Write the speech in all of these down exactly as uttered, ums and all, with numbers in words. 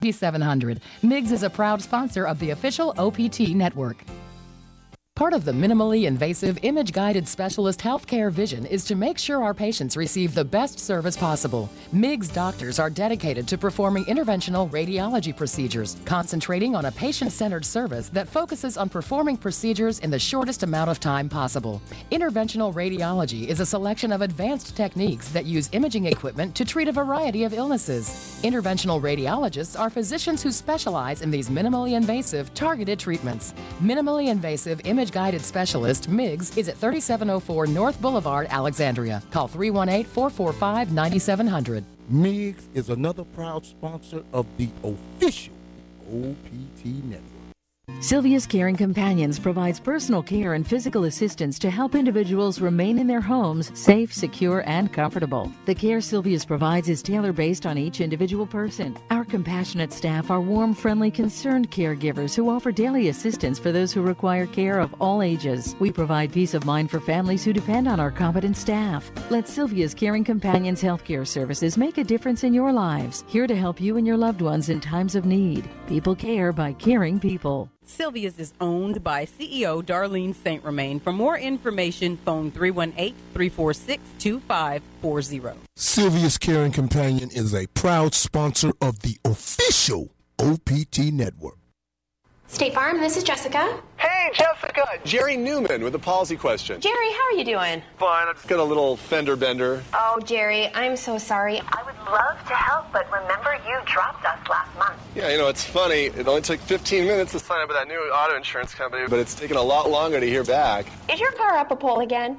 seven hundred. Miggs is a proud sponsor of the official O P T network. Part of the minimally invasive image-guided specialist healthcare vision is to make sure our patients receive the best service possible. Miggs doctors are dedicated to performing interventional radiology procedures, concentrating on a patient-centered service that focuses on performing procedures in the shortest amount of time possible. Interventional radiology is a selection of advanced techniques that use imaging equipment to treat a variety of illnesses. Interventional radiologists are physicians who specialize in these minimally invasive, targeted treatments. Minimally invasive image Guided Specialist, Miggs, is at thirty-seven oh four North Boulevard, Alexandria. Call three one eight, four four five, nine seven zero zero. Miggs is another proud sponsor of the official O P T network. Sylvia's Caring Companions provides personal care and physical assistance to help individuals remain in their homes safe, secure, and comfortable. The care Sylvia's provides is tailor-based on each individual person. Our compassionate staff are warm, friendly, concerned caregivers who offer daily assistance for those who require care of all ages. We provide peace of mind for families who depend on our competent staff. Let Sylvia's Caring Companions healthcare services make a difference in your lives. Here to help you and your loved ones in times of need. People care by caring people. Sylvia's is owned by C E O Darlene Saint Romain. For more information, phone three one eight, three four six, two five four zero. Sylvia's Caring Companion is a proud sponsor of the official O P T network. State Farm, this is Jessica. Hey, Jessica. Jerry Newman with a policy question. Jerry, how are you doing? Fine. I just got a little fender bender. Oh, Jerry, I'm so sorry. I would love to help, but remember you dropped us last month. Yeah, you know, it's funny. It only took fifteen minutes to sign up with that new auto insurance company, but it's taken a lot longer to hear back. Is your car up a pole again?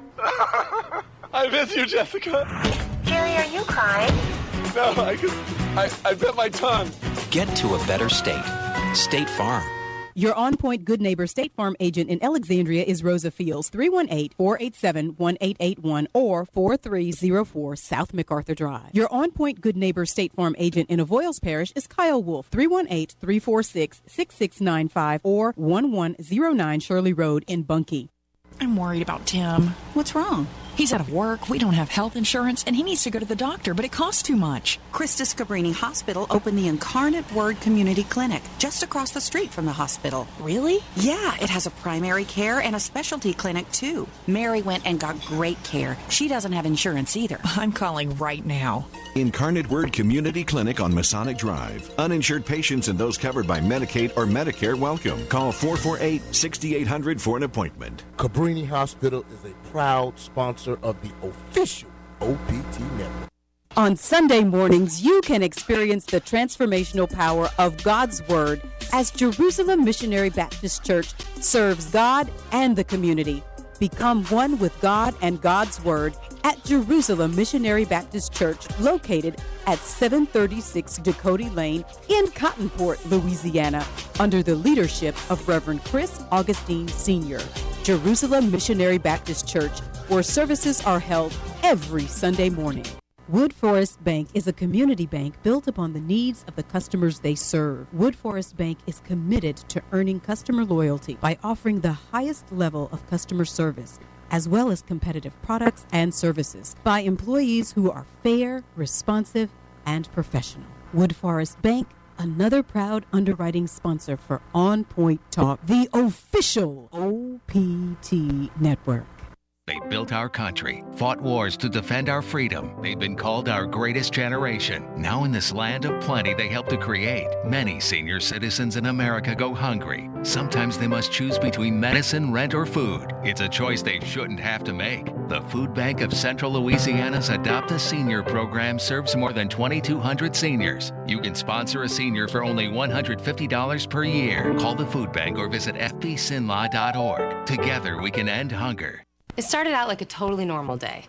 I miss you, Jessica. Jerry, are you crying? No, I just, I, I bit my tongue. Get to a better state. State Farm. Your on-point Good Neighbor State Farm agent in Alexandria is Rosa Fields, three one eight, four eight seven, one eight eight one or four three zero four South MacArthur Drive. Your on-point Good Neighbor State Farm agent in Avoyles Parish is Kyle Wolf, three one eight, three four six, six six nine five or one one zero nine Shirley Road in Bunkie. I'm worried about Tim. What's wrong? He's out of work, we don't have health insurance, and he needs to go to the doctor, but it costs too much. Christus Cabrini Hospital opened the Incarnate Word Community Clinic just across the street from the hospital. Really? Yeah, it has a primary care and a specialty clinic, too. Mary went and got great care. She doesn't have insurance either. I'm calling right now. Incarnate Word Community Clinic on Masonic Drive. Uninsured patients and those covered by Medicaid or Medicare welcome. Call four four eight, six eight zero zero for an appointment. Cabrini Hospital is a proud sponsor of the official O P T network. On Sunday mornings, you can experience the transformational power of God's Word as Jerusalem Missionary Baptist Church serves God and the community. Become one with God and God's Word at Jerusalem Missionary Baptist Church, located at seven thirty-six Dakota Lane in Cottonport, Louisiana, under the leadership of Reverend Chris Augustine Senior Jerusalem Missionary Baptist Church, where services are held every Sunday morning. Wood Forest Bank is a community bank built upon the needs of the customers they serve. Wood Forest Bank is committed to earning customer loyalty by offering the highest level of customer service, as well as competitive products and services, by employees who are fair, responsive, and professional. Wood Forest Bank, another proud underwriting sponsor for On Point Talk, the official O P T network. They built our country, fought wars to defend our freedom. They've been called our greatest generation. Now in this land of plenty they help to create, many senior citizens in America go hungry. Sometimes they must choose between medicine, rent, or food. It's a choice they shouldn't have to make. The Food Bank of Central Louisiana's Adopt a Senior program serves more than twenty-two hundred seniors. You can sponsor a senior for only one hundred fifty dollars per year. Call the Food Bank or visit f b sinlaw dot org. Together we can end hunger. It started out like a totally normal day.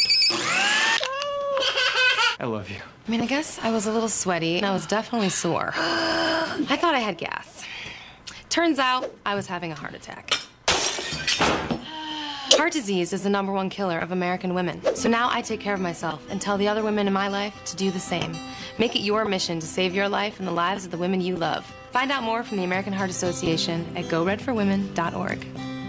I love you. I mean, I guess I was a little sweaty and I was definitely sore. I thought I had gas. Turns out I was having a heart attack. Heart disease is the number one killer of American women. So now I take care of myself and tell the other women in my life to do the same. Make it your mission to save your life and the lives of the women you love. Find out more from the American Heart Association at go red for women dot org.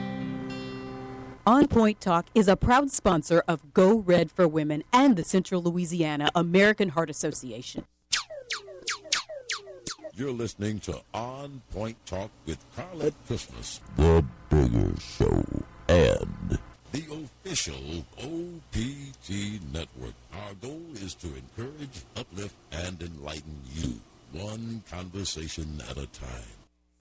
On Point Talk is a proud sponsor of Go Red for Women and the Central Louisiana American Heart Association. You're listening to On Point Talk with Carlette Christmas, the bigger show, and the official O P T network. Our goal is to encourage, uplift, and enlighten you, one conversation at a time.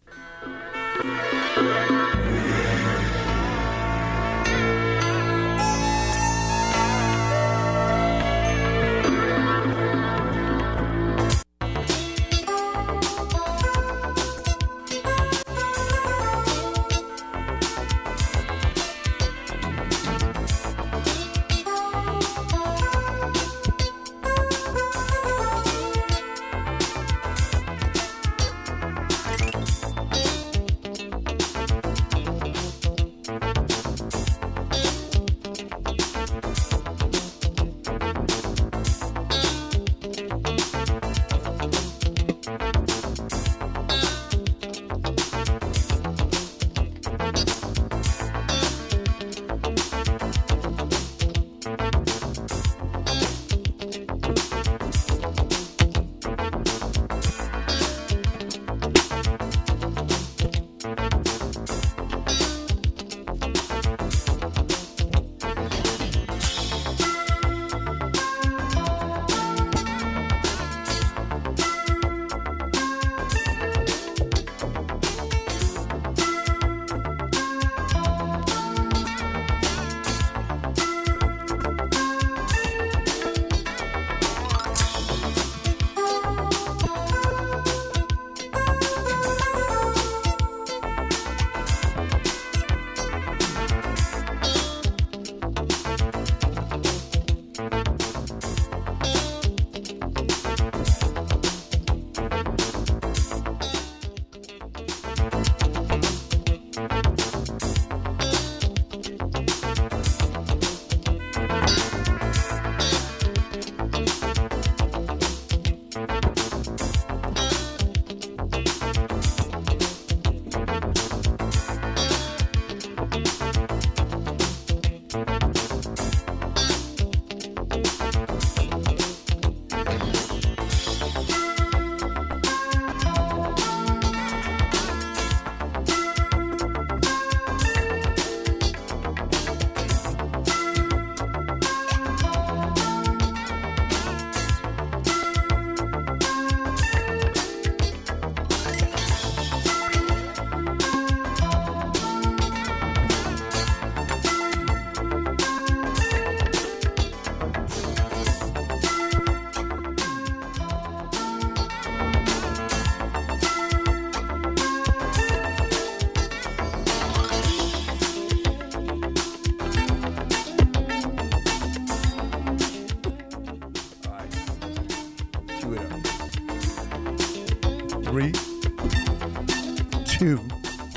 Three, two,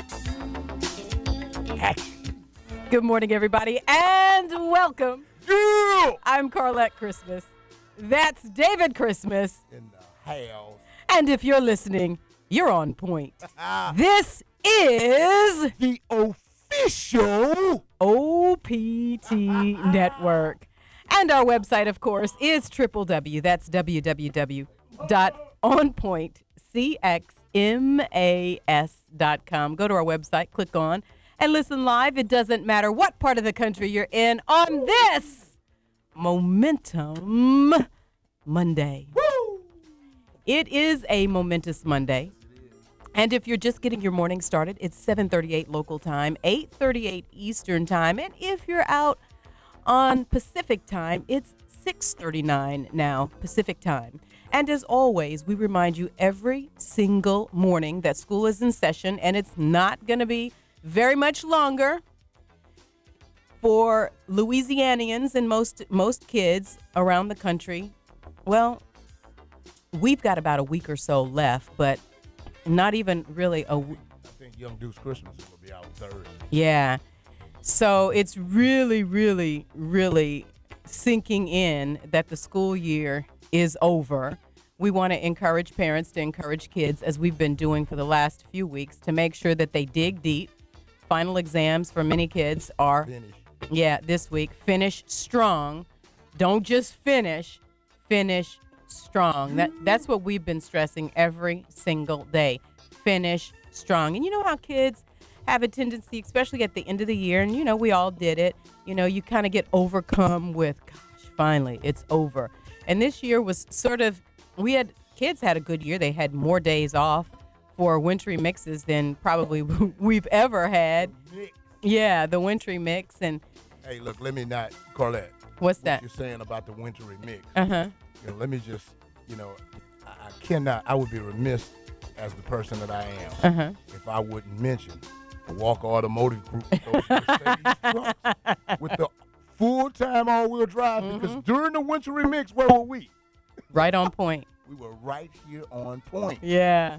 action. Good morning, everybody, and welcome. Yeah! I'm Carlette Christmas. That's David Christmas. In the house. And if you're listening, you're on point. This is the official O P T Network. And our website, of course, is w w w. That's w w w dot on point c x m a s dot com. Go to our website, click on, and listen live. It doesn't matter what part of the country you're in on this Momentum Monday. Woo! It is a momentous Monday. And if you're just getting your morning started, it's seven thirty-eight local time, eight thirty-eight Eastern time. And if you're out on Pacific time, it's six thirty-nine now Pacific time. And as always, we remind you every single morning that school is in session, and it's not going to be very much longer for Louisianians and most most kids around the country. Well, we've got about a week or so left, but not even really a week. I think Young Deuce Christmas will be out Thursday. Yeah. So it's really, really, really sinking in that the school year is over. We want to encourage parents to encourage kids, as we've been doing for the last few weeks, to make sure that they dig deep. Final exams for many kids are, Finish. yeah, this week. Finish strong. Don't just finish. Finish strong. That That's what we've been stressing every single day. Finish strong. And you know how kids have a tendency, especially at the end of the year, and, you know, we all did it. You know, you kind of get overcome with, gosh, finally, it's over. And this year was sort of, we had, kids had a good year. They had more days off for wintry mixes than probably we've ever had. Yeah, the wintry mix. And hey, look, let me not, Carlette. What's what that? You're saying about the wintry mix. Uh-huh. You know, let me just, you know, I, I cannot, I would be remiss as the person that I am uh-huh. if I wouldn't mention the Walker Automotive Group, those Mercedes trucks with the full-time all-wheel drive, mm-hmm. because during the wintry mix, where were we? Right on point. We were right here on point. Yeah.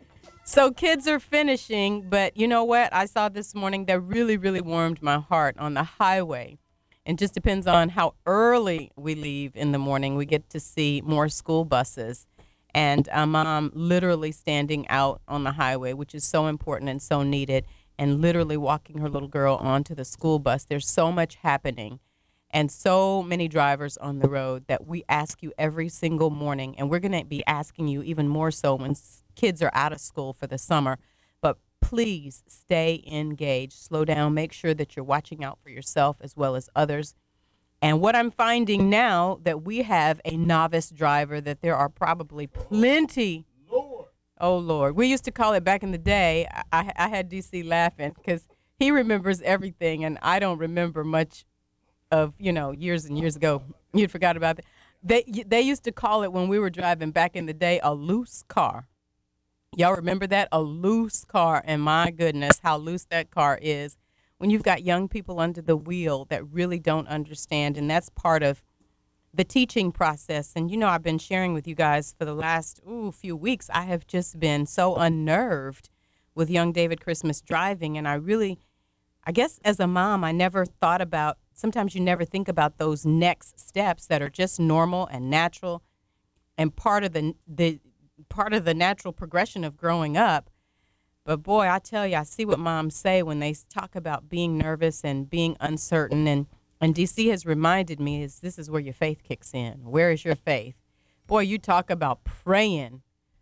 So kids are finishing, but you know what? I saw this morning that really, really warmed my heart on the highway. And just depends on how early we leave in the morning. We get to see more school buses. And a mom literally standing out on the highway, which is so important and so needed, and literally walking her little girl onto the school bus. There's so much happening and so many drivers on the road that we ask you every single morning, and we're going to be asking you even more so when kids are out of school for the summer. But please stay engaged. Slow down. Make sure that you're watching out for yourself as well as others. And what I'm finding now that we have a novice driver, that there are probably plenty. Lord. Oh, Lord. We used to call it back in the day. I, I had D C laughing because he remembers everything, and I don't remember much of, you know, years and years ago. You'd forgot about that. They, they used to call it, when we were driving back in the day, a loose car. Y'all remember that? A loose car. And my goodness, how loose that car is when you've got young people under the wheel that really don't understand. And that's part of the teaching process. And, you know, I've been sharing with you guys for the last ooh, few weeks. I have just been so unnerved with young David Christmas driving. And I really, I guess as a mom, I never thought about, sometimes you never think about those next steps that are just normal and natural and part of the the part of the natural progression of growing up. But boy, I tell you, I see what moms say when they talk about being nervous and being uncertain. And, and D C has reminded me, is this is where your faith kicks in. Where is your faith? Boy, you talk about praying.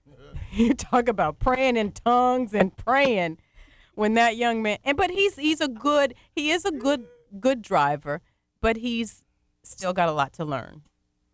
You talk about praying in tongues and praying when that young man, and but he's he's a good, he is a good, good driver, but he's still got a lot to learn.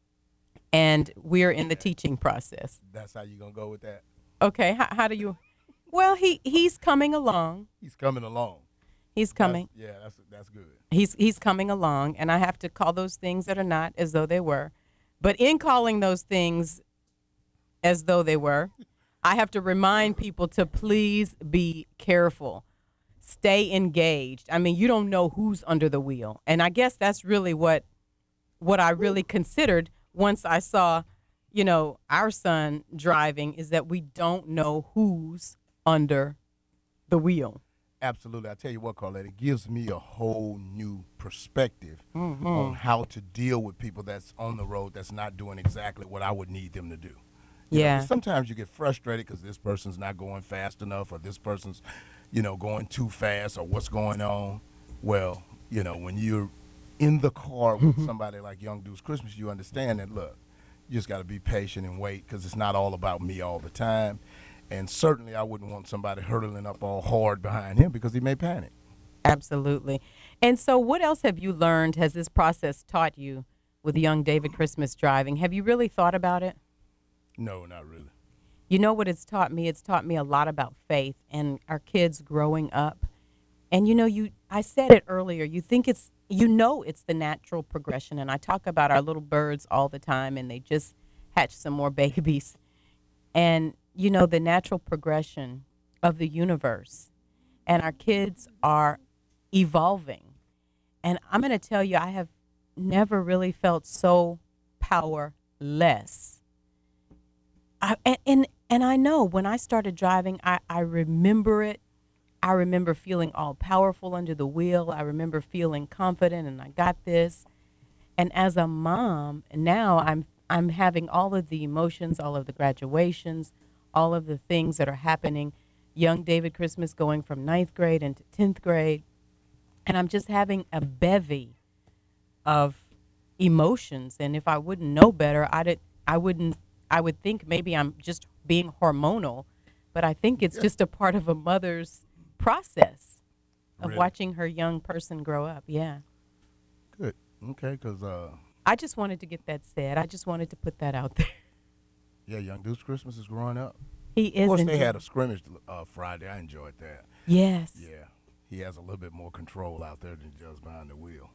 And we're in the teaching process. That's how you gonna go with that? Okay, how, how do you? Well, he, he's coming along. He's coming along. He's coming. That's, yeah, that's that's good. He's he's coming along, and I have to call those things that are not as though they were. But in calling those things as though they were, I have to remind people to please be careful. Stay engaged. I mean, you don't know who's under the wheel. And I guess that's really what what I really considered once I saw, you know, our son driving, is that we don't know who's under the wheel. Absolutely. I tell you what, Carlette, it gives me a whole new perspective mm-hmm. on how to deal with people that's on the road that's not doing exactly what I would need them to do. You yeah. know, sometimes you get frustrated because this person's not going fast enough, or this person's, you know, going too fast, or what's going on. Well, you know, when you're in the car with somebody like Young Deuce Christmas, you understand that, look, you just got to be patient and wait, because it's not all about me all the time. And certainly I wouldn't want somebody hurtling up all hard behind him, because he may panic. Absolutely. And so what else have you learned, has this process taught you with young David Christmas driving? Have you really thought about it? No, not really. You know what it's taught me? It's taught me a lot about faith and our kids growing up. And, you know, you I said it earlier, you think it's, you know, it's the natural progression. And I talk about our little birds all the time, and they just hatch some more babies. And, you know, the natural progression of the universe. And our kids are evolving. And I'm going to tell you, I have never really felt so powerless. I, and, and and I know when I started driving, I, I remember it. I remember feeling all powerful under the wheel. I remember feeling confident, and I got this. And as a mom, now I'm I'm having all of the emotions, all of the graduations, all of the things that are happening. Young David Christmas going from ninth grade into tenth grade. And I'm just having a bevy of emotions. And if I wouldn't know better, I'd I wouldn't, I would think maybe I'm just being hormonal, but I think it's yeah. just a part of a mother's process of really? watching her young person grow up. Yeah. Good. Okay, because uh, I just wanted to get that said. I just wanted to put that out there. Yeah, Young Deuce Christmas is growing up. He is. Of course, indeed. they had a scrimmage uh, Friday. I enjoyed that. Yes. Yeah. He has a little bit more control out there than he does behind the wheel.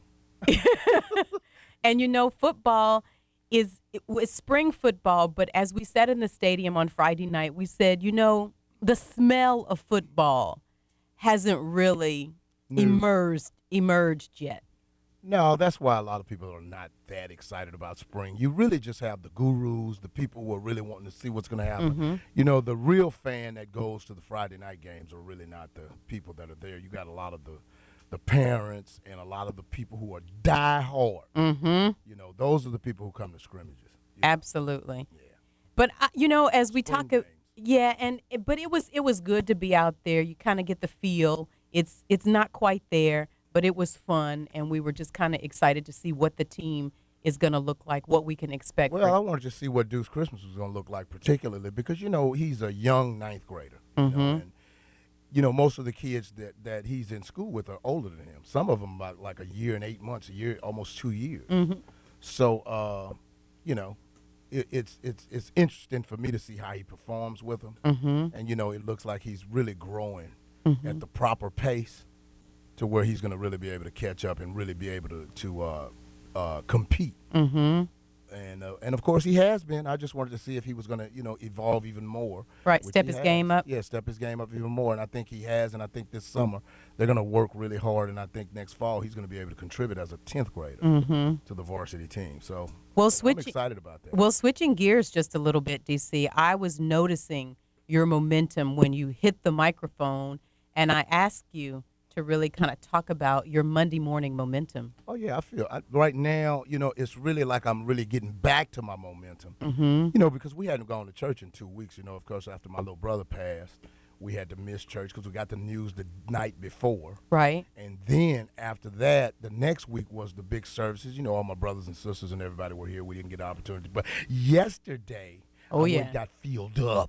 And, you know, football is it's spring football, but as we said in the stadium on Friday night, we said, you know, the smell of football hasn't really No. emerged emerged yet. No, that's why a lot of people are not that excited about spring. You really just have the gurus, the people who are really wanting to see what's going to happen. Mm-hmm. You know, the real fan that goes to the Friday night games are really not the people that are there. You got a lot of the the parents and a lot of the people who are die hard. Mm-hmm. You know, those are the people who come to scrimmages. You know? Absolutely. Yeah. But uh, you know, as we Spring talk, games. yeah, and but it was it was good to be out there. You kind of get the feel. It's it's not quite there, but it was fun, and we were just kind of excited to see what the team is going to look like, what we can expect. Well, for- I wanted to see what Deuce Christmas was going to look like, particularly because, you know, he's a young ninth grader. You Mm-hmm. know, and, you know, most of the kids that, that he's in school with are older than him. Some of them about like a year and eight months, a year, almost two years. Mm-hmm. So, uh, you know, it, it's it's it's interesting for me to see how he performs with them. Mm-hmm. And, you know, it looks like he's really growing Mm-hmm. at the proper pace to where he's going to really be able to catch up and really be able to, to uh, uh, compete. Mm-hmm. And uh, and of course he has been. I just wanted to see if he was going to, you know, evolve even more. Right, which step he his has. game up. Yeah, step his game up even more. And I think he has. And I think this summer they're going to work really hard. And I think next fall he's going to be able to contribute as a tenth grader Mm-hmm. to the varsity team. So Well, I'm switching excited about that. well, switching gears just a little bit, D C. I was noticing your momentum when you hit the microphone, and I asked you to really kind of talk about your Monday morning momentum. Oh, yeah, I feel I, right now, you know, it's really like I'm really getting back to my momentum. Mm-hmm. You know, because we hadn't gone to church in two weeks. You know, of course, after my little brother passed, we had to miss church because we got the news the night before. Right. And then after that, the next week was the big services. You know, all my brothers and sisters and everybody were here. We didn't get the opportunity. But yesterday, Oh, I yeah. went and got filled up.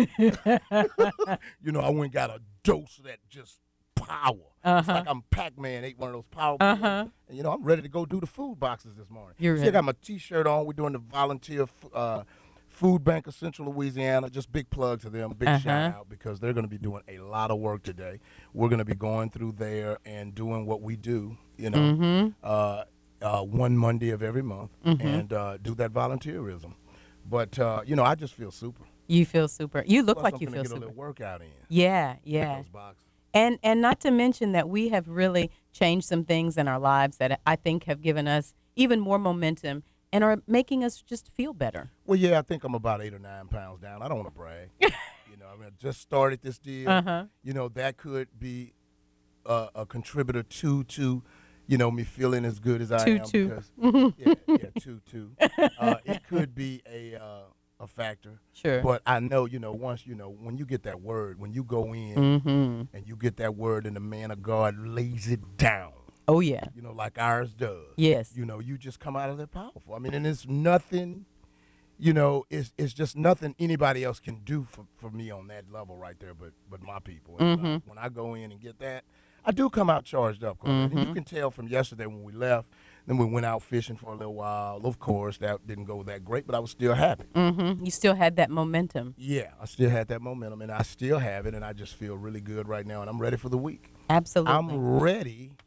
You know, I went and got a dose of that just power. It's Uh-huh. like I'm Pac-Man, ate one of those power Uh-huh. pills. And, you know, I'm ready to go do the food boxes this morning. You're See, I ready. got my T-shirt on. We're doing the volunteer uh, food bank of Central Louisiana. Just big plug to them, big Uh-huh. shout out, because they're going to be doing a lot of work today. We're going to be going through there and doing what we do, you know, Mm-hmm. uh, uh, one Monday of every month, Mhm. and uh, do that volunteerism. But, uh, you know, I just feel super. You feel super. You look Plus, like I'm you gonna feel get a super. little workout in. Yeah, yeah. Those boxes. And and not to mention that we have really changed some things in our lives that I think have given us even more momentum and are making us just feel better. Well, yeah, I think I'm about eight or nine pounds down. I don't want to brag. You know, I mean, I just started this deal. Uh-huh. You know, that could be a, a contributor to to, you know, me feeling as good as I Two, am. two. Because, yeah, yeah, two, two. Uh, it could be a uh, a factor. Sure. But I know, you know, once, you know, when you get that word, when you go in Mm-hmm. and you get that word and the man of God lays it down. Oh, yeah. You know, like ours does. Yes. You know, you just come out of there powerful. I mean, and it's nothing, you know, it's it's just nothing anybody else can do for, for me on that level right there, but but my people. And, uh, Mhm. when I go in and get that, I do come out charged up. Corvette. And you Mhm. can tell from yesterday when we left, then we went out fishing for a little while. Of course, that didn't go that great, but I was still happy. Mm-hmm. You still had that momentum. Yeah, I still had that momentum, and I still have it, and I just feel really good right now, and I'm ready for the week. Absolutely. I'm ready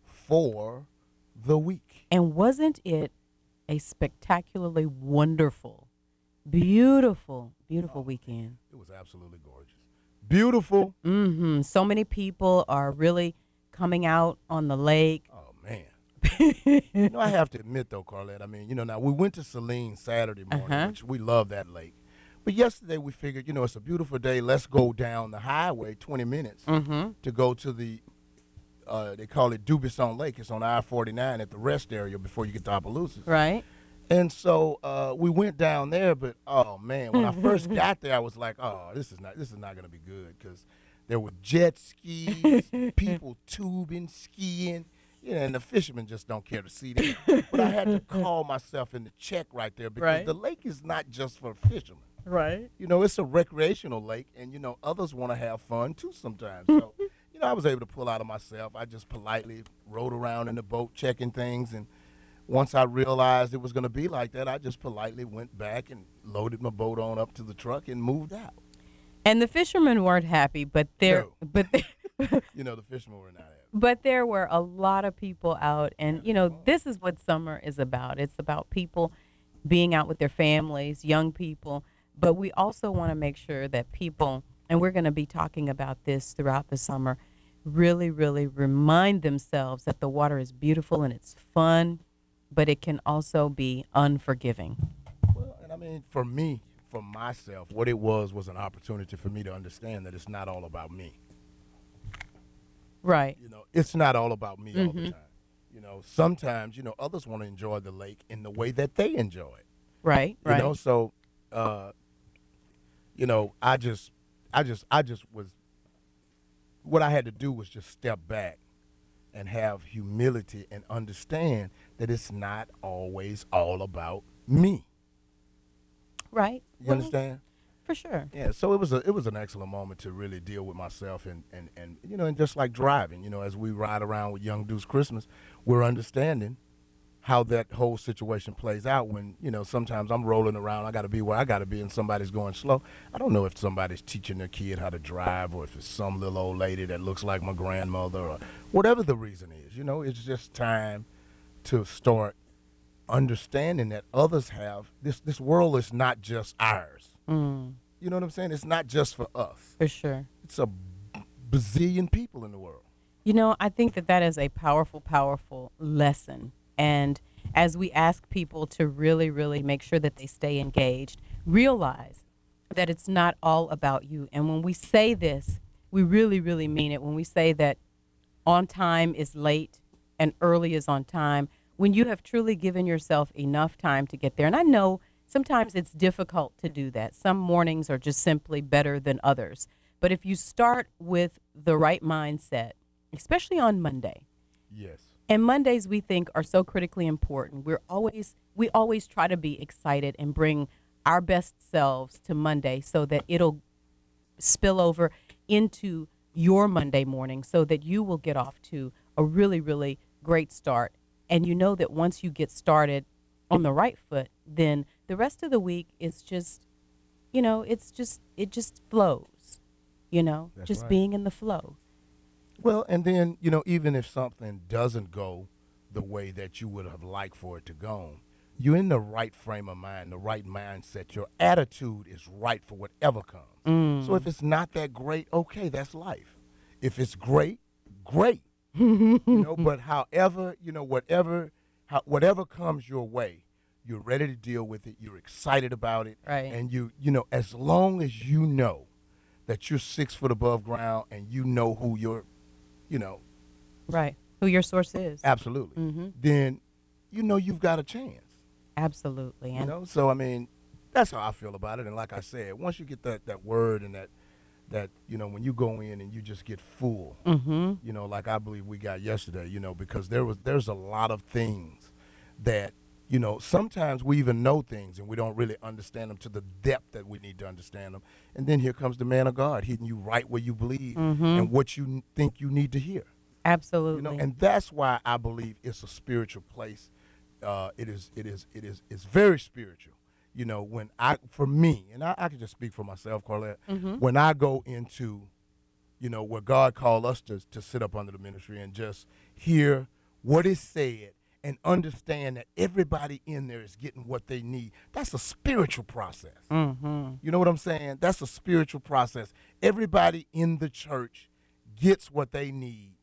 for the week. And wasn't it a spectacularly wonderful, beautiful, beautiful weekend? It was absolutely gorgeous. Beautiful. Mm-hmm. So many people are really coming out on the lake. Oh, man. You know, I have to admit, though, Carlette, I mean, you know, now we went to Saline Saturday morning, Uh-huh. which we love that lake. But yesterday we figured, you know, it's a beautiful day. Let's go down the highway twenty minutes Mm-hmm. to go to the, uh, they call it Dubuisson Lake. It's on I forty-nine at the rest area before you get to Opelousas. Right. And so uh, we went down there, but oh man, when I first got there, I was like, oh, this is not this is not going to be good because there were jet skis, people tubing, skiing. Yeah, and the fishermen just don't care to see that. But I had to call myself in the check right there because Right. the lake is not just for fishermen. Right. You know, it's a recreational lake, and, you know, others want to have fun, too, sometimes. So, you know, I was able to pull out of myself. I just politely rode around in the boat checking things, and once I realized it was going to be like that, I just politely went back and loaded my boat on up to the truck and moved out. And the fishermen weren't happy, but there, No. but there, You know, the fishermen were not happy. but there were a lot of people out, and you know, this is what summer is about. It's about people being out with their families, young people, but we also want to make sure that people, and we're going to be talking about this throughout the summer, really, really remind themselves that the water is beautiful and it's fun, but it can also be unforgiving. Well, and I mean, for me, for myself, what it was was an opportunity for me to understand that it's not all about me. Right. You know, it's not all about me all the Mhm. time. You know, sometimes, you know, others want to enjoy the lake in the way that they enjoy it. Right, You right. know, so, uh, you know, I just, I just, I just was, what I had to do was just step back and have humility and understand that it's not always all about me. Right. You Well, understand? For sure. Yeah, so it was a it was an excellent moment to really deal with myself and, and, and you know, and just like driving, you know, as we ride around with Young Deuce Christmas, we're understanding how that whole situation plays out when, you know, sometimes I'm rolling around, I got to be where I got to be, and somebody's going slow. I don't know if somebody's teaching their kid how to drive or if it's some little old lady that looks like my grandmother or whatever the reason is. You know, it's just time to start understanding that others have, this, this world is not just ours. Mm. You know what I'm saying? It's not just for us. For sure. It's a bazillion people in the world. You know, I think that that is a powerful, powerful lesson. And as we ask people to really, really make sure that they stay engaged, realize that it's not all about you. And when we say this, we really, really mean it. When we say that on time is late and early is on time, when you have truly given yourself enough time to get there. And I know sometimes it's difficult to do that. Some mornings are just simply better than others. But if you start with the right mindset, especially on Monday. Yes. And Mondays we think are so critically important. We're always we always try to be excited and bring our best selves to Monday so that it'll spill over into your Monday morning so that you will get off to a really, really great start. And you know that once you get started on the right foot, then the rest of the week is just, you know, it's just, it just flows, you know, That's just right. being in the flow. Well, and then, you know, even if something doesn't go the way that you would have liked for it to go, you're in the right frame of mind, the right mindset. Your attitude is right for whatever comes. Mm. So if it's not that great, okay, that's life. If it's great, great. you know, but however, you know, whatever, how, whatever comes your way, you're ready to deal with it. You're excited about it. Right. And you, you know, as long as you know that you're six foot above ground and you know who your, you know. Right. Who your source is. Absolutely. Mm-hmm. Then, you know, you've got a chance. Absolutely. You And know, so, I mean, that's how I feel about it. And like I said, once you get that, that word and that, that, you know, when you go in and you just get full, mm-hmm. you know, like I believe we got yesterday, you know, because there was there's a lot of things that, you know, sometimes we even know things and we don't really understand them to the depth that we need to understand them. And then here comes the man of God hitting you right where you believe mm-hmm. and what you n- think you need to hear. Absolutely. You know, and that's why I believe it's a spiritual place. Uh, it is, it is, it is, it's very spiritual. You know, when I, for me, and I, I can just speak for myself, Carlette, mm-hmm. when I go into, you know, where God called us to, to sit up under the ministry and just hear what is said and understand that everybody in there is getting what they need, that's a spiritual process. Mm-hmm. You know what I'm saying? That's a spiritual process. Everybody in the church gets what they need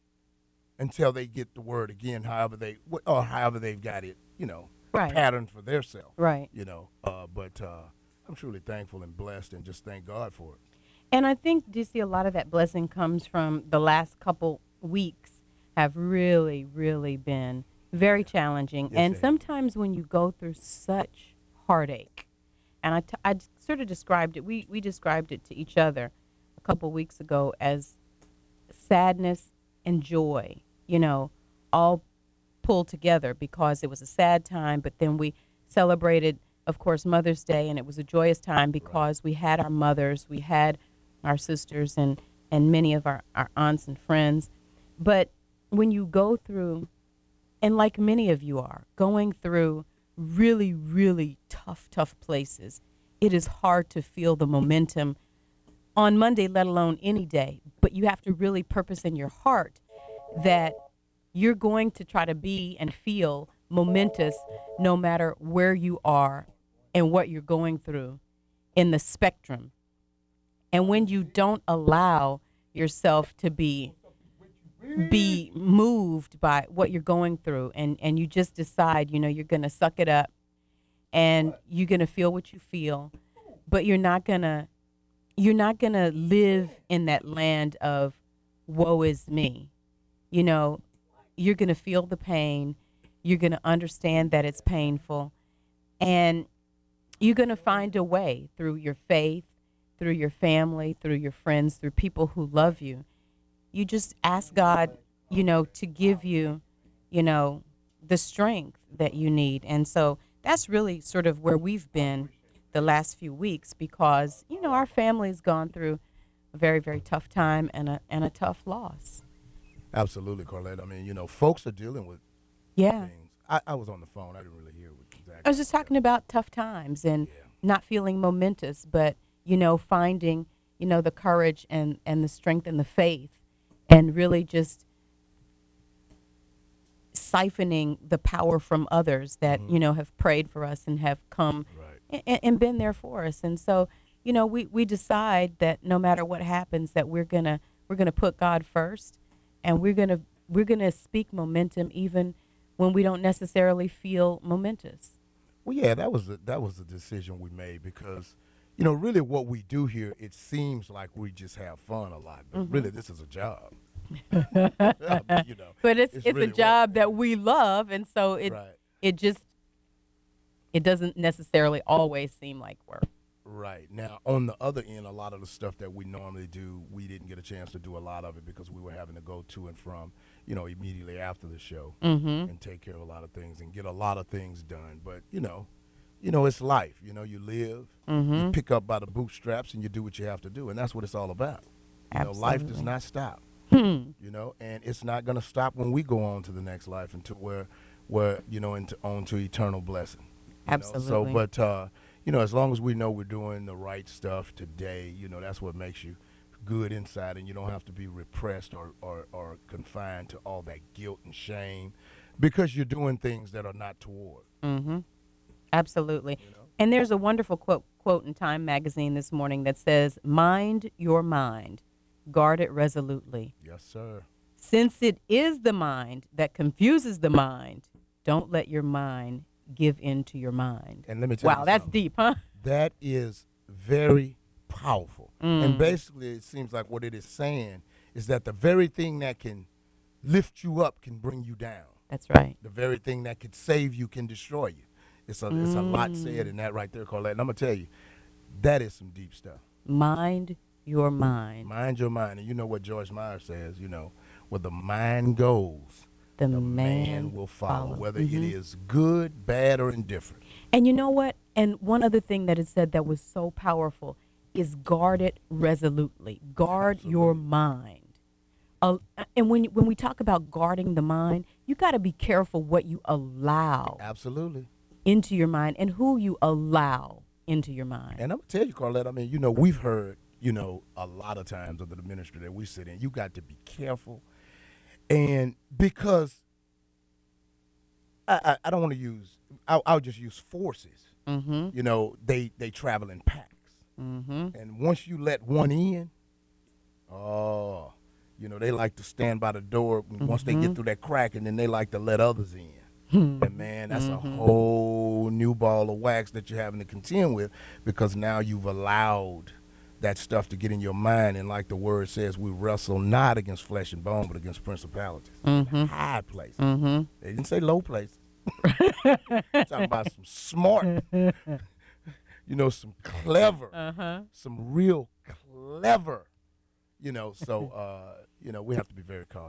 until they get the word again, however they, or however they've got it, you know, right. pattern for their self. Right. You know, uh, but uh, I'm truly thankful and blessed and just thank God for it. And I think, D C, a lot of that blessing comes from the last couple weeks have really, really been very challenging. Yes, and they have. sometimes when you go through such heartache, and I, t- I d- sort of described it, we, we described it to each other a couple weeks ago as sadness and joy, you know, all pull together because it was a sad time, but then we celebrated, of course, Mother's Day, and it was a joyous time because we had our mothers, we had our sisters, and, and many of our, our aunts and friends. But when you go through, and like many of you are, going through really, really tough, tough places, it is hard to feel the momentum on Monday, let alone any day. But you have to really purpose in your heart that you're going to try to be and feel momentous no matter where you are and what you're going through in the spectrum. And when you don't allow yourself to be be moved by what you're going through, and, and you just decide, you know, you're going to suck it up and you're going to feel what you feel, but you're not going to you're not going to live in that land of woe is me. You know, you're going to feel the pain. You're going to understand that it's painful, and you're going to find a way through your faith, through your family, through your friends, through people who love you. You just ask God, you know, to give you, you know, the strength that you need. And so that's really sort of where we've been the last few weeks because, you know, our family's gone through a very, very tough time and a and a tough loss. Absolutely, Carlette. I mean, you know, folks are dealing with yeah. things. I, I was on the phone. I didn't really hear what exactly. I was just talking about tough times and yeah. not feeling momentous, but, you know, finding, you know, the courage and, and the strength and the faith and really just siphoning the power from others that, mm-hmm. you know, have prayed for us and have come right. and, and been there for us. And so, you know, we, we decide that no matter what happens, that we're gonna we're gonna put God first, and we're gonna we're gonna speak momentum even when we don't necessarily feel momentous. Well, yeah, that was a, that was the decision we made because, you know, really what we do here, it seems like we just have fun a lot, but mm-hmm. really this is a job. I mean, you know, but it's it's, it's really a job work. that we love, and so it right. it just it doesn't necessarily always seem like work. Right. Now, on the other end, a lot of the stuff that we normally do, we didn't get a chance to do a lot of it because we were having to go to and from, you know, immediately after the show mm-hmm. and take care of a lot of things and get a lot of things done. But, you know, you know, it's life. You know, you live, mm-hmm. you pick up by the bootstraps, and you do what you have to do, and that's what it's all about. You Absolutely. know, life does not stop. Hmm. You know, and it's not going to stop when we go on to the next life until we're, we're you know, into, on to eternal blessing. Absolutely. Know? So, but, uh, you know, as long as we know we're doing the right stuff today, you know, that's what makes you good inside, and you don't have to be repressed or, or, or confined to all that guilt and shame because you're doing things that are not toward. Mm-hmm. Absolutely. You know? And there's a wonderful quote, quote in Time magazine this morning that says, "Mind your mind, guard it resolutely." Yes, sir. Since it is the mind that confuses the mind, don't let your mind give in to your mind. And let me tell wow, you that's something. deep, huh? That is very powerful. Mm. And basically, it seems like what it is saying is that the very thing that can lift you up can bring you down. That's right. The very thing that could save you can destroy you. It's a, mm. it's a lot said in that right there, Carlette. And I'm going to tell you, that is some deep stuff. Mind your mind. Mind your mind. And you know what George Meyer says, you know, where the mind goes, the, the man, man will follow, follow. whether mm-hmm. it is good, bad, or indifferent. And you know what? And one other thing that is said that was so powerful is guard it resolutely. Guard Absolutely. your mind. Uh, and when when we talk about guarding the mind, you got to be careful what you allow. Absolutely. Into your mind and who you allow into your mind. And I'm going to tell you, Carlette, I mean, you know, we've heard, you know, a lot of times under the ministry that we sit in, you got to be careful. And because I, I, I don't want to use, I'll, I'll just use forces. Mm-hmm. You know, they, they travel in packs. Mm-hmm. And once you let one in, oh, you know, they like to stand by the door mm-hmm. once they get through that crack, and then they like to let others in. And, man, that's mm-hmm. a whole new ball of wax that you're having to contend with because now you've allowed that stuff to get in your mind. And like the word says, we wrestle not against flesh and bone, but against principalities. Mm-hmm. High places. Mm-hmm. They didn't say low places. Talking about some smart, you know, some clever, uh-huh. some real clever, you know. So, uh, you know, we have to be very cautious.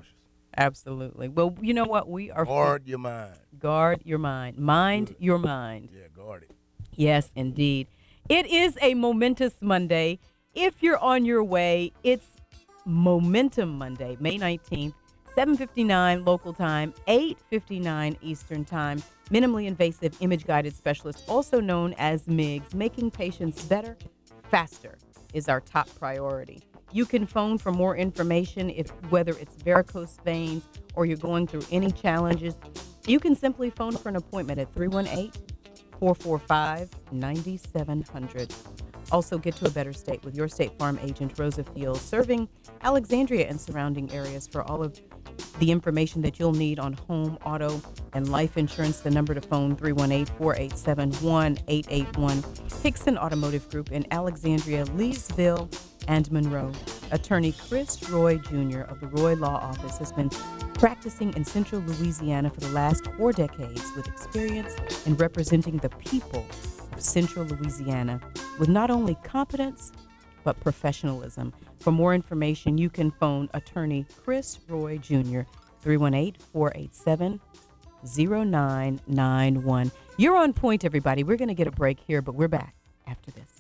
Absolutely. Well, you know what? We are guard your mind. Guard your mind. Mind Good. your mind. Yeah, guard it. Yes, indeed. It is a momentous Monday. If you're on your way, it's Momentum Monday, May nineteenth, seven fifty-nine local time, eight fifty-nine Eastern time. Minimally invasive image-guided specialist, also known as M I G S, making patients better, faster is our top priority. You can phone for more information if whether it's varicose veins or you're going through any challenges. You can simply phone for an appointment at three one eight, four four five, nine seven zero zero. Also, get to a better state with your State Farm agent, Rosa Fields, serving Alexandria and surrounding areas for all of the information that you'll need on home, auto, and life insurance. The number to phone, three one eight, four eight seven, one eight eight one. Hickson Automotive Group in Alexandria, Leesville, and Monroe. Attorney Chris Roy Junior of the Roy Law Office has been practicing in Central Louisiana for the last four decades with experience in representing the people of Central Louisiana with not only competence, but professionalism. For more information, you can phone Attorney Chris Roy Junior, three one eight, four eight seven, zero nine nine one. You're on point, everybody. We're going to get a break here, but we're back after this.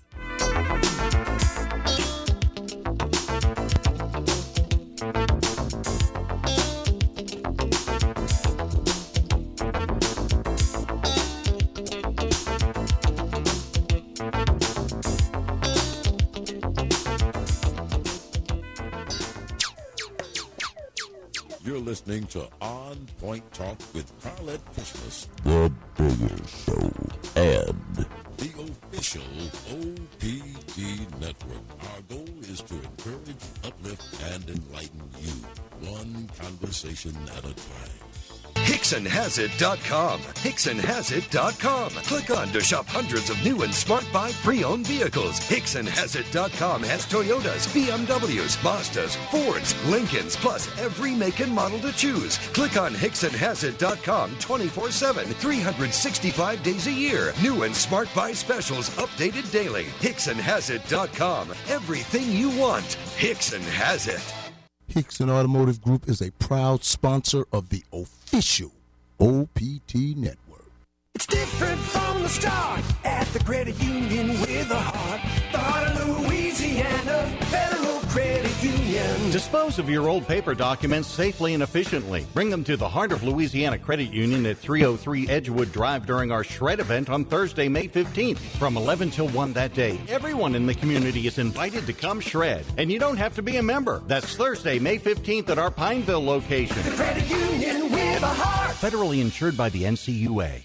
You're listening to On Point Talk with Carlette Christmas, The Bigger Show, and the official O P T Network. Our goal is to encourage, uplift, and enlighten you, one conversation at a time. Hickson Has It dot com. Hickson Has It dot com. Click on to shop hundreds of new and smart buy pre-owned vehicles. Hickson Has It dot com has Toyotas, B M Ws, Mazdas, Fords, Lincolns, plus every make and model to choose. Click on Hickson Has It dot com twenty-four seven, three hundred sixty-five days a year. New and smart buy specials updated daily. Hickson Has It dot com. Everything you want. Hickson has it. Hickson Automotive Group is a proud sponsor of the official O P T Network. It's different from the start at the credit union with a heart. The heart of Louisiana, Federal Credit Union. Dispose of your old paper documents safely and efficiently. Bring them to the Heart of Louisiana Credit Union at three oh three Edgewood Drive during our Shred event on Thursday, May fifteenth from eleven till one that day. Everyone in the community is invited to come shred, and you don't have to be a member. That's Thursday, May fifteenth at our Pineville location. The Credit Union with a heart. Federally insured by the N C U A.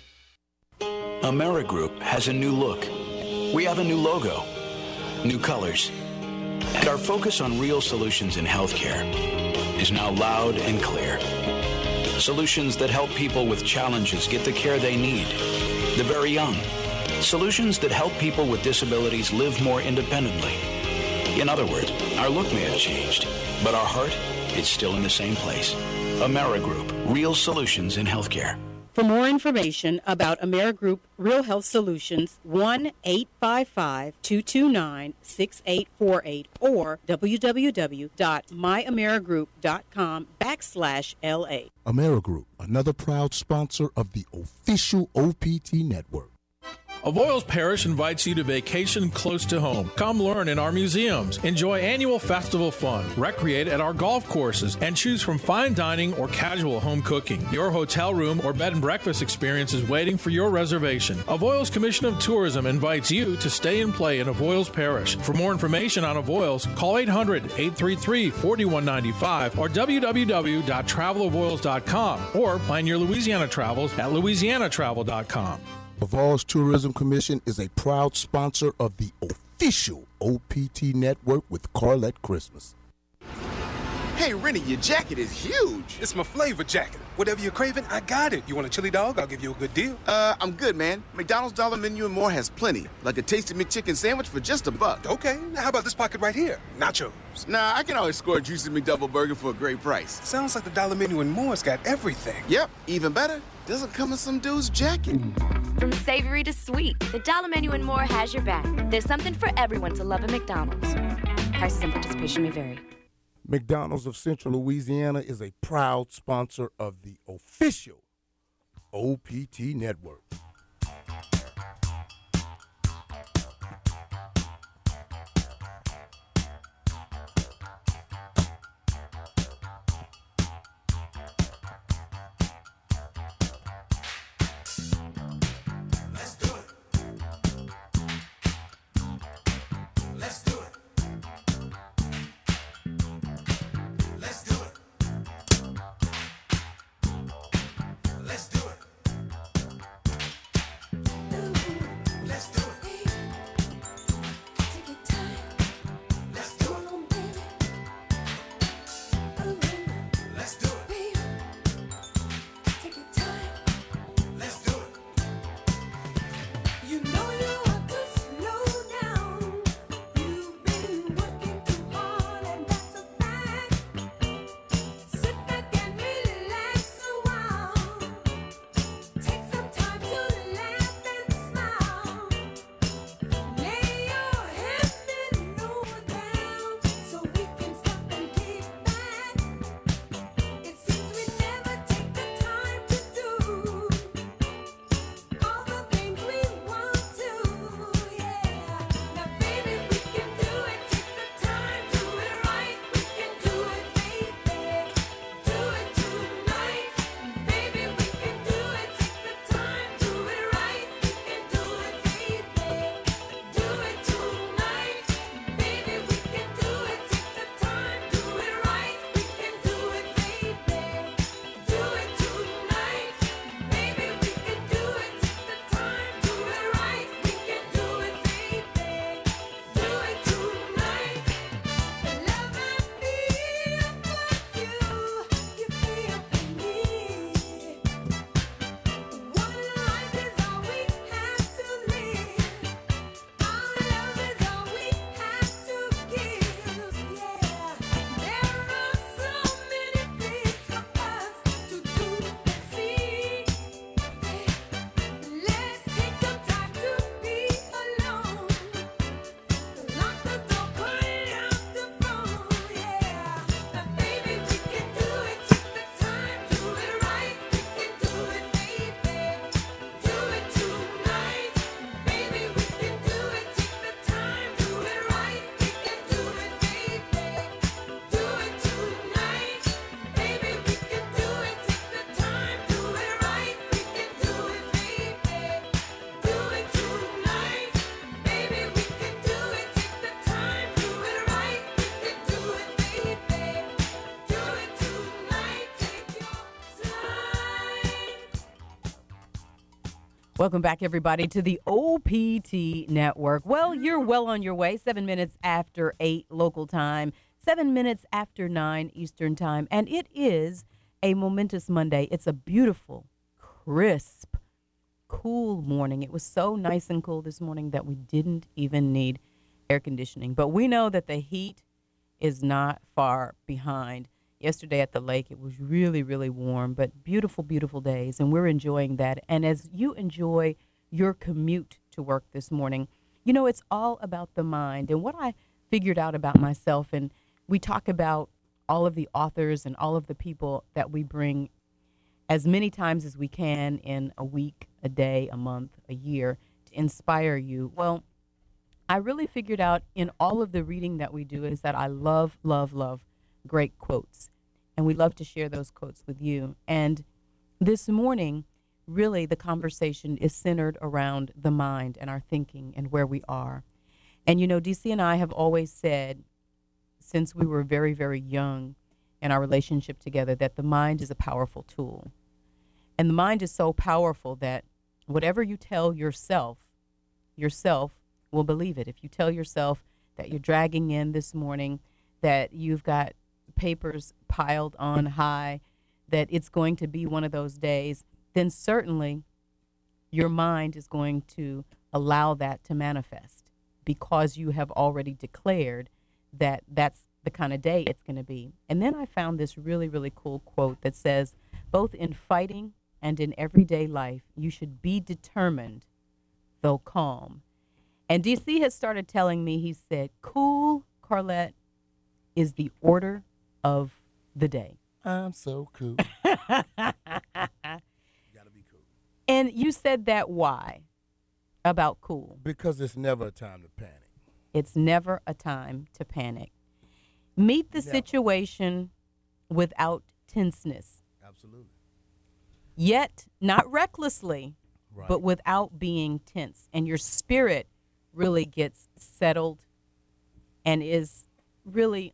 AmeriGroup has a new look. We have a new logo, new colors, and our focus on real solutions in healthcare is now loud and clear. Solutions that help people with challenges get the care they need, the very young. Solutions that help people with disabilities live more independently. In other words, our look may have changed, but our heart is still in the same place. AmeriGroup, real solutions in healthcare. For more information about AmeriGroup Real Health Solutions, one eight five five, two two nine, six eight four eight or www.myamerigroup.com backslash LA. AmeriGroup, another proud sponsor of the official O P T Network. Avoyles Parish invites you to vacation close to home. Come learn in our museums, enjoy annual festival fun, recreate at our golf courses, and choose from fine dining or casual home cooking. Your hotel room or bed and breakfast experience is waiting for your reservation. Avoyles Commission of Tourism invites you to stay and play in Avoyles Parish. For more information on Avoyles, call eight hundred, eight three three, four one nine five or w w w dot travel avoyles dot com or plan your Louisiana travels at louisiana travel dot com. Avoyles Tourism Commission is a proud sponsor of the official O P T Network with Carlette Christmas. Hey, Rennie, your jacket is huge. It's my flavor jacket. Whatever you're craving, I got it. You want a chili dog? I'll give you a good deal. Uh, I'm good, man. McDonald's Dollar Menu and more has plenty. Like a tasty McChicken sandwich for just a buck. Okay, now how about this pocket right here? Nachos. Nah, I can always score a juicy McDouble burger for a great price. Sounds like the Dollar Menu and more's got everything. Yep, even better. Doesn't come in some dude's jacket. From savory to sweet, the Dollar Menu and more has your back. There's something for everyone to love at McDonald's. Prices and participation may vary. McDonald's of Central Louisiana is a proud sponsor of the official O P T Network. Welcome back, everybody, to the O P T Network. Well, you're well on your way. Seven minutes after eight local time, seven minutes after nine Eastern time, and it is a momentous Monday. It's a beautiful, crisp, cool morning. It was so nice and cool this morning that we didn't even need air conditioning. But we know that the heat is not far behind. Yesterday at the lake, it was really, really warm, but beautiful, beautiful days, and we're enjoying that. And as you enjoy your commute to work this morning, you know, it's all about the mind. And what I figured out about myself, and we talk about all of the authors and all of the people that we bring as many times as we can in a week, a day, a month, a year to inspire you. Well, I really figured out in all of the reading that we do is that I love, love, love great quotes. And we love to share those quotes with you. And this morning, really the conversation is centered around the mind and our thinking and where we are. And, you know, D C and I have always said, since we were very, very young in our relationship together, that the mind is a powerful tool. And the mind is so powerful that whatever you tell yourself, yourself will believe it. If you tell yourself that you're dragging in this morning, that you've got papers piled on high, that it's going to be one of those days, then certainly your mind is going to allow that to manifest because you have already declared that that's the kind of day it's going to be. And then I found this really, really cool quote that says, both in fighting and in everyday life, you should be determined, though calm. And D C has started telling me, he said, cool, Carlette, is the order of the day. I'm so cool. And you said that why about cool? Because it's never a time to panic. It's never a time to panic. Meet the Never. situation without tenseness. Absolutely. Yet, not recklessly, Right. but without being tense. And your spirit really gets settled and is really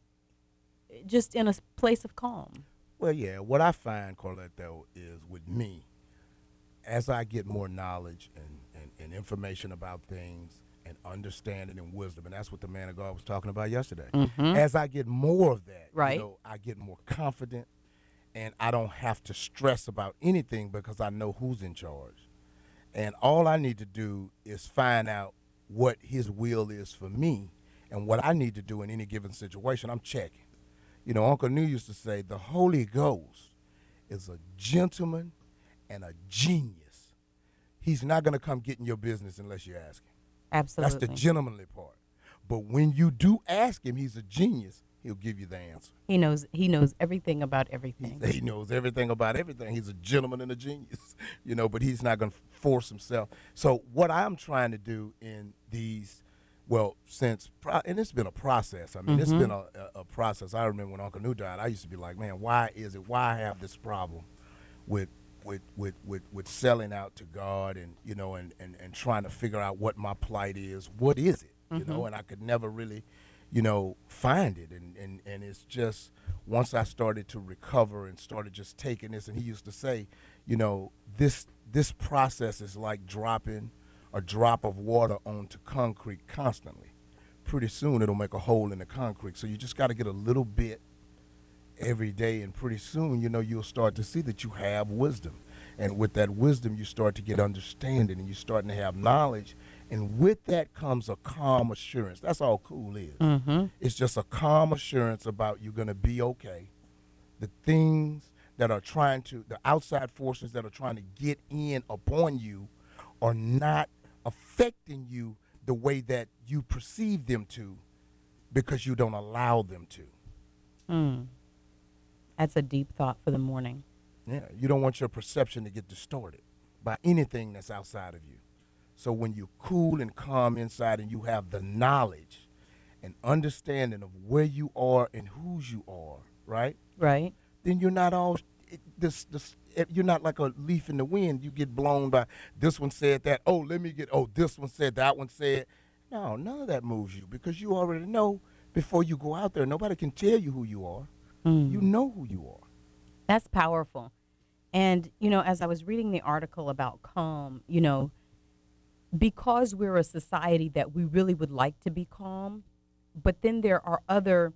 just in a s- place of calm. Well, yeah, what I find, Carlette, though, is with me, as I get more knowledge and, and, and information about things and understanding and wisdom, and that's what the man of God was talking about yesterday. Mhm. As I get more of that, Right. you know, I get more confident, and I don't have to stress about anything because I know who's in charge. And all I need to do is find out what his will is for me and what I need to do in any given situation. I'm checking. You know, Uncle New used to say, the Holy Ghost is a gentleman and a genius. He's not going to come get in your business unless you ask him. Absolutely. That's the gentlemanly part. But when you do ask him, he's a genius, he'll give you the answer. He knows he knows everything about everything. He knows everything about everything. He's a gentleman and a genius, you know, but he's not going to force himself. So what I'm trying to do in these, well, since, pro- and it's been a process. I mean, it's Mhm. been a, a, a process. I remember when Uncle New died, I used to be like, man, why is it, why I have this problem with, with, with, with, with selling out to God and, you know, and, and, and trying to figure out what my plight is. What is it, you know, Mhm. and I could never really, you know, find it. And, and, and it's just, once I started to recover and started just taking this, and he used to say, you know, this this process is like dropping a drop of water onto concrete constantly. Pretty soon it'll make a hole in the concrete. So you just got to get a little bit every day, and pretty soon, you know, you'll start to see that you have wisdom. And with that wisdom, you start to get understanding, and you're starting to have knowledge. And with that comes a calm assurance. That's all cool is. Mm-hmm. It's just a calm assurance about you're going to be okay. The things that are trying to, the outside forces that are trying to get in upon you are not affecting you the way that you perceive them to because you don't allow them to. Mm. That's a deep thought for the morning. Yeah, you don't want your perception to get distorted by anything that's outside of you. So when you're cool and calm inside and you have the knowledge and understanding of where you are and whose you are, right? Right. Then you're not all it, this this it, you're not like a leaf in the wind. You get blown by this one said that. Oh, let me get. Oh, this one said that one said. No, none of that moves you because you already know before you go out there. Nobody can tell you who you are. Mm. You know who you are. That's powerful. And, you know, as I was reading the article about calm, you know, because we're a society that we really would like to be calm, but then there are other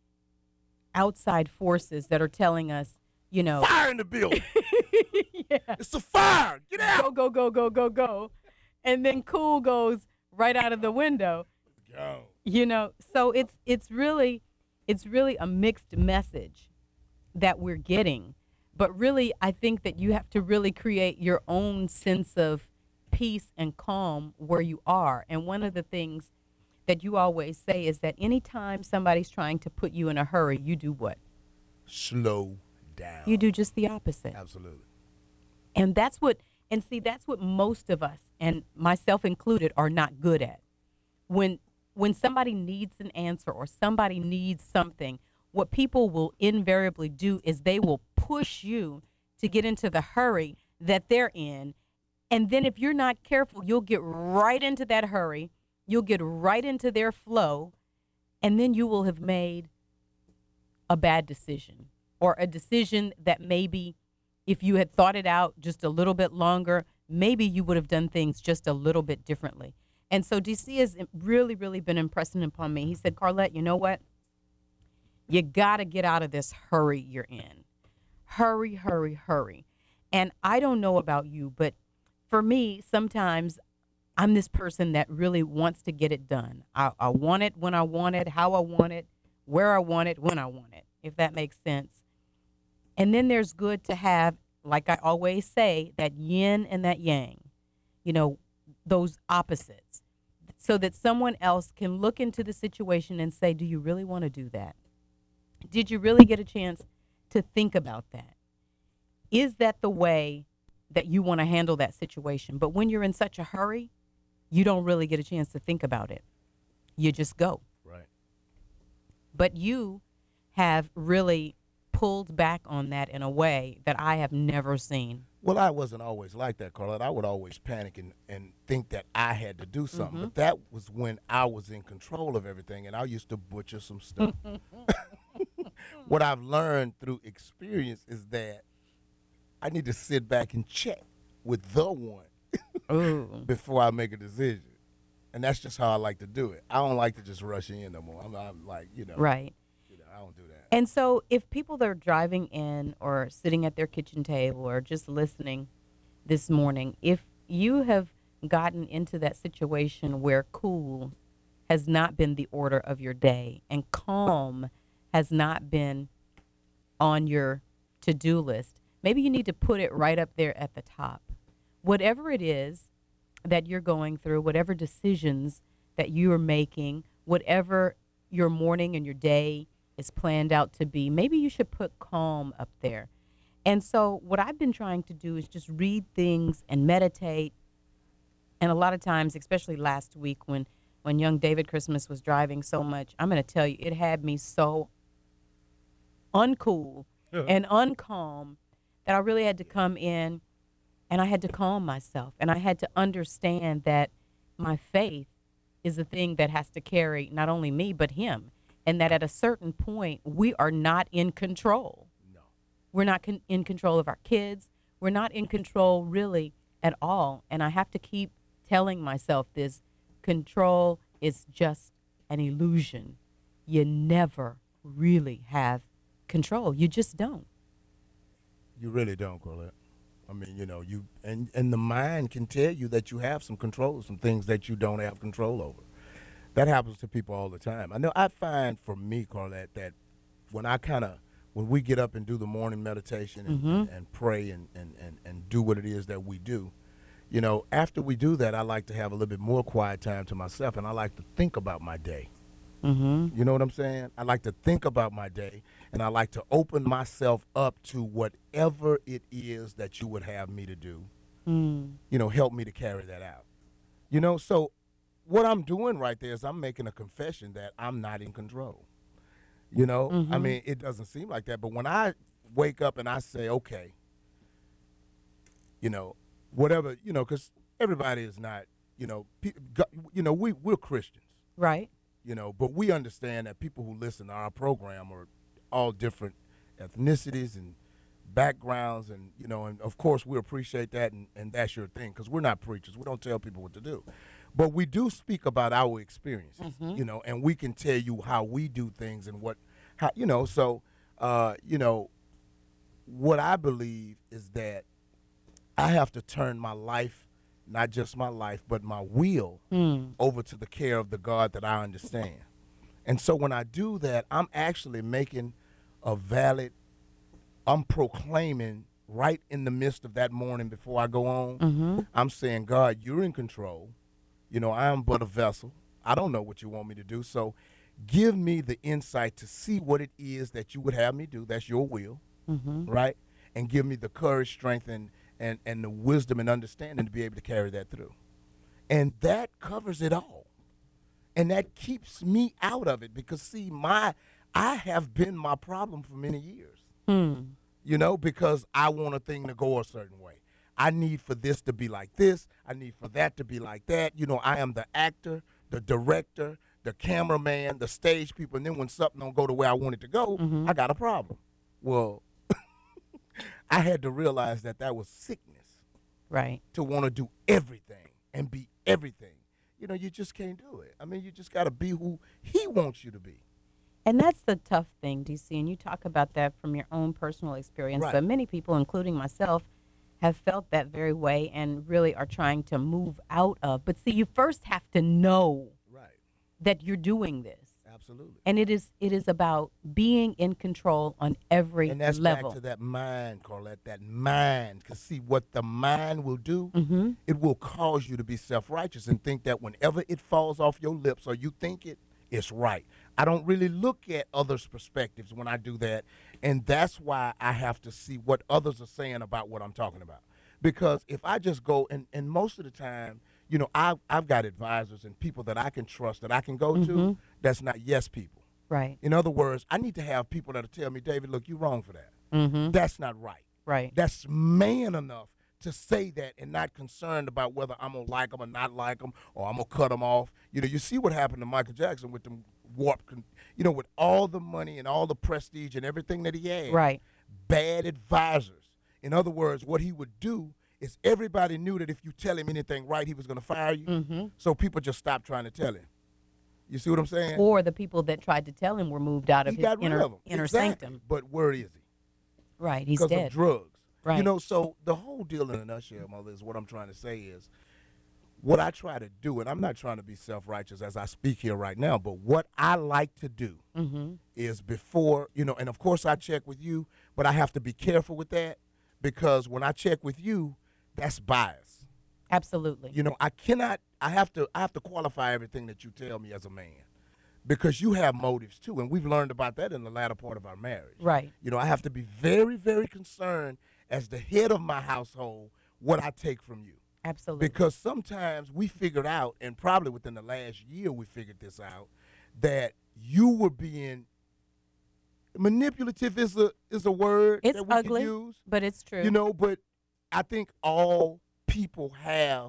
outside forces that are telling us, you know, fire in the building. Yeah. It's a fire. Get out. Go, go, go, go, go, go. And then cool goes right out of the window. Go. You know, so it's it's really it's really a mixed message that we're getting. But really, I think that you have to really create your own sense of peace and calm where you are. And one of the things that you always say is that anytime somebody's trying to put you in a hurry, you do what? Slow down. You do just the opposite. Absolutely. And that's what, and see, that's what most of us, and myself included, are not good at. When when somebody needs an answer or somebody needs something, what people will invariably do is they will push you to get into the hurry that they're in. And then if you're not careful, you'll get right into that hurry. You'll get right into their flow. And then you will have made a bad decision, or a decision that maybe if you had thought it out just a little bit longer, maybe you would have done things just a little bit differently. And so D C has really, really been impressing upon me. He said, Carlette, you know what? You got to get out of this hurry you're in. Hurry, hurry, hurry. And I don't know about you, but for me, sometimes I'm this person that really wants to get it done. I, I want it when I want it, how I want it, where I want it, when I want it, if that makes sense. And then there's good to have, like I always say, that yin and that yang, you know, those opposites, so that someone else can look into the situation and say, do you really want to do that? Did you really get a chance to think about that? Is that the way that you want to handle that situation? But when you're in such a hurry, you don't really get a chance to think about it. You just go. Right. But you have really pulled back on that in a way that I have never seen. Well, I wasn't always like that, Carlette. I would always panic and, and think that I had to do something. Mhm. But that was when I was in control of everything, and I used to butcher some stuff. What I've learned through experience is that I need to sit back and check with the one Ooh. before I make a decision. And that's just how I like to do it. I don't like to just rush in no more. I'm, I'm like, you know. Right. You know, I don't do that. And so if people that are driving in or sitting at their kitchen table or just listening this morning, if you have gotten into that situation where cool has not been the order of your day and calm has not been on your to-do list, maybe you need to put it right up there at the top. Whatever it is that you're going through, whatever decisions that you are making, whatever your morning and your day is planned out to be, maybe you should put calm up there. And so what I've been trying to do is just read things and meditate. And a lot of times, especially last week when, when young David Christmas was driving so much, I'm going to tell you, it had me so uncool and uncalm that I really had to come in and I had to calm myself. And I had to understand that my faith is the thing that has to carry not only me, but him. And that at a certain point, we are not in control. No. We're not con- in control of our kids. We're not in control really at all. And I have to keep telling myself this: control is just an illusion. You never really have control. You just don't. You really don't, Carlette. I mean, you know, you and, and the mind can tell you that you have some control, some things that you don't have control over. That happens to people all the time. I know I find for me, Carlette, that when I kind of, when we get up and do the morning meditation and, Mm-hmm. and, and pray and, and, and, and do what it is that we do, you know, after we do that, I like to have a little bit more quiet time to myself, and I like to think about my day. Mm-hmm. You know what I'm saying? I like to think about my day, and I like to open myself up to whatever it is that you would have me to do. Mm. You know, help me to carry that out. You know, so what I'm doing right there is I'm making a confession that I'm not in control. You know, I Mhm. mean, it doesn't seem like that, but when I wake up and I say, okay, you know, whatever, you know, because everybody is not, you know, pe- go- you know, we, we're Christians. Right. You know, but we understand that people who listen to our program are all different ethnicities and backgrounds, and, you know, and of course we appreciate that, and, and that's your thing, because we're not preachers. We don't tell people what to do. But we do speak about our experiences, Mhm. you know, and we can tell you how we do things and what, how, you know, so, uh, you know, what I believe is that I have to turn my life, not just my life, but my will Mm. over to the care of the God that I understand. And so when I do that, I'm actually making a valid, I'm proclaiming right in the midst of that morning before I go on, Mhm. I'm saying, God, you're in control. You know, I am but a vessel. I don't know what you want me to do. So give me the insight to see what it is that you would have me do. That's your will, Mhm. right? And give me the courage, strength, and, and, and the wisdom and understanding to be able to carry that through. And that covers it all. And that keeps me out of it because, see, my I have been my problem for many years, Mm. you know, because I want a thing to go a certain way. I need for this to be like this. I need for that to be like that. You know, I am the actor, the director, the cameraman, the stage people. And then when something don't go the way I want it to go, Mhm. I got a problem. Well, I had to realize that that was sickness. Right. To want to do everything and be everything. You know, you just can't do it. I mean, you just got to be who he wants you to be. And that's the tough thing, D C, and you talk about that from your own personal experience. Right. But many people, including myself, have felt that very way and really are trying to move out of. But see, you first have to know right. that you're doing this. Absolutely. And it is it is about being in control on every And that's level. back to that mind, Carlette, that mind. Because, see, what the mind will do, Mm-hmm. it will cause you to be self-righteous and think that whenever it falls off your lips or you think it, it's right. I don't really look at others' perspectives when I do that, and that's why I have to see what others are saying about what I'm talking about. Because if I just go, and, and most of the time, you know, I've, I've got advisors and people that I can trust, that I can go Mhm. to, that's not yes people. Right. In other words, I need to have people that'll tell me, David, look, you're wrong for that. Mhm. That's not right. Right. That's man enough to say that and not concerned about whether I'm going to like them or not like them, or I'm going to cut them off. You know, you see what happened to Michael Jackson with them warped, con- you know, with all the money and all the prestige and everything that he had. Right. Bad advisors. In other words, what he would do is everybody knew that if you tell him anything right, he was going to fire you. Mhm. So people just stopped trying to tell him. You see what I'm saying? Or the people that tried to tell him were moved out of He his got rid inner, of 'em. inner Exactly. sanctum. But where is he? Right. He's Because dead. of drugs. Right. You know, so the whole deal in a nutshell, Mother, is what I'm trying to say is what I try to do, and I'm not trying to be self-righteous as I speak here right now, but what I like to do Mhm. is before, you know, and of course I check with you, but I have to be careful with that because when I check with you, that's bias. Absolutely. You know, I cannot, I have to, I have to qualify everything that you tell me as a man because you have motives too, and we've learned about that in the latter part of our marriage. Right. You know, I have to be very, very concerned as the head of my household what I take from you. Absolutely. Because sometimes we figured out, and probably within the last year we figured this out, that you were being manipulative is a is a word It's that we ugly, can use. but it's true. You know, but I think all people have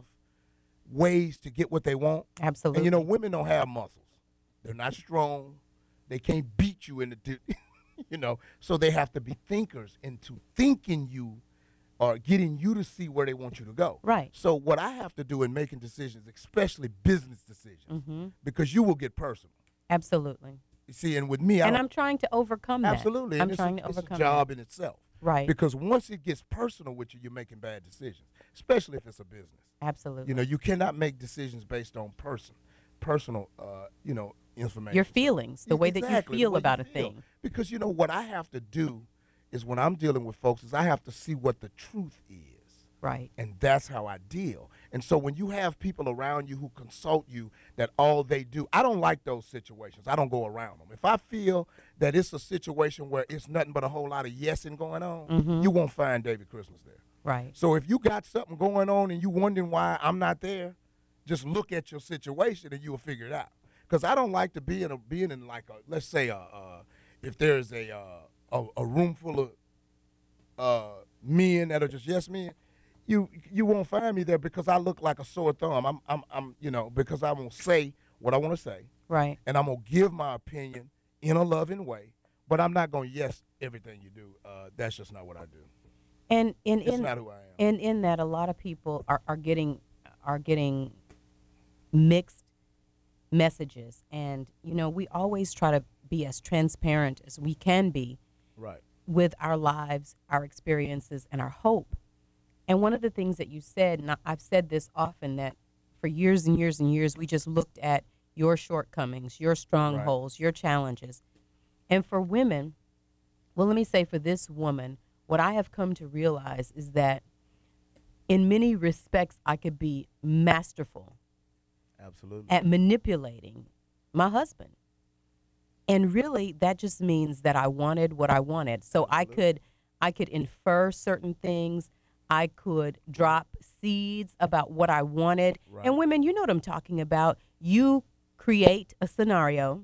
ways to get what they want. Absolutely. And you know, women don't have muscles. They're not strong. They can't beat you in the, di- you know, so they have to be thinkers into thinking you or getting you to see where they want you to go. Right. So what I have to do in making decisions, especially business decisions, Mhm. because you will get personal. Absolutely. You see, and with me, I And don't- I'm trying to overcome that. Absolutely. I'm and it's trying a, to it's overcome a job that. in itself. Right. Because once it gets personal with you, you're making bad decisions, especially if it's a business. Absolutely. You know, you cannot make decisions based on person, personal, uh, you know, information. Your feelings, the way that you Exactly, the feel way you about a feel. thing. Because, you know, what I have to do is when I'm dealing with folks is I have to see what the truth is. Right. And that's how I deal. And so when you have people around you who consult you that all they do, I don't like those situations. I don't go around them. If I feel that it's a situation where it's nothing but a whole lot of yesing going on, Mhm. you won't find David Christmas there. Right. So if you got something going on and you wondering why I'm not there, just look at your situation and you'll figure it out. Because I don't like to be in a being in like a let's say a, uh, if there's a, uh, a a room full of uh, men that are just yes men, you you won't find me there because I look like a sore thumb. I'm I'm I'm you know because I'm gonna say what I want to say. Right. And I'm gonna give my opinion in a loving way, but I'm not gonna yes everything you do. Uh, that's just not what I do. And in It's in not who I am. and in that, a lot of people are, are getting are getting mixed messages, and you know, we always try to be as transparent as we can be Right. with our lives, our experiences, and our hope. And one of the things that you said, and I- I've said this often, that for years and years and years, we just looked at your shortcomings, your strongholds, your challenges. And for women, well, let me say for this woman, what I have come to realize is that in many respects, I could be masterful Absolutely. at manipulating my husband. And really, that just means that I wanted what I wanted. So I could, I could infer certain things. I could drop seeds about what I wanted. Right. And women, you know what I'm talking about. You create a scenario,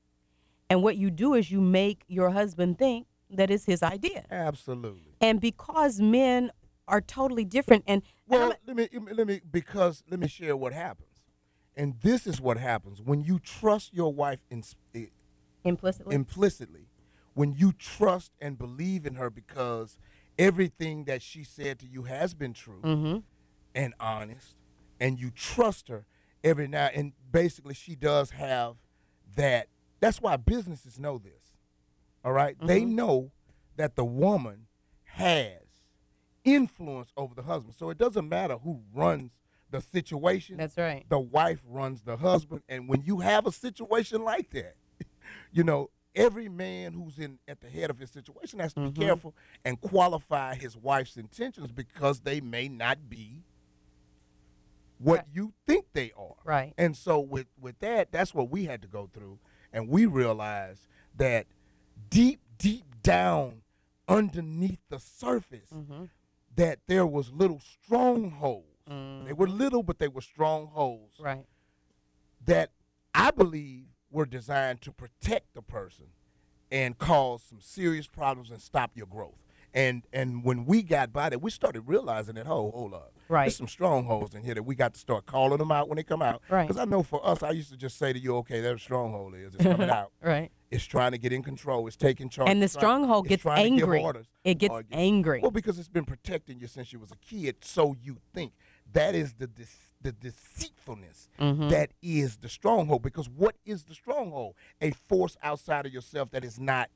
and what you do is you make your husband think that it's his idea. Absolutely. And because men are totally different, and Well, let me let me because let me share what happens, and this is what happens when you trust your wife in, implicitly. Implicitly, when you trust and believe in her because everything that she said to you has been true Mhm. and honest, and you trust her every now and basically she does have that. That's why businesses know this. All right? They Mhm. know that the woman has influence over the husband. So it doesn't matter who runs the situation. That's right. The wife runs the husband. And when you have a situation like that, you know, every man who's in at the head of his situation has to Mhm. be careful and qualify his wife's intentions because they may not be what you think they are. Right. And so with with that, that's what we had to go through. and we realized that deep, deep down underneath the surface, Mm-hmm. that there was little strongholds. Mm-hmm. They were little, but they were strongholds. Right. That I believe were designed to protect the person and cause some serious problems and stop your growth. And and when we got by that, we started realizing that, oh, hold up. Right. There's some strongholds in here that we got to start calling them out when they come out. Right. Because I know for us, I used to just say to you, okay, there's a stronghold is. It's coming out. Right. It's trying to get in control. It's taking charge. And the It's trying- stronghold it's gets trying to give angry. orders. It gets Or angry. Well, because it's been protecting you since you was a kid, so you think. That is the dece- the deceitfulness Mhm. that is the stronghold. Because what is the stronghold? A force outside of yourself that is not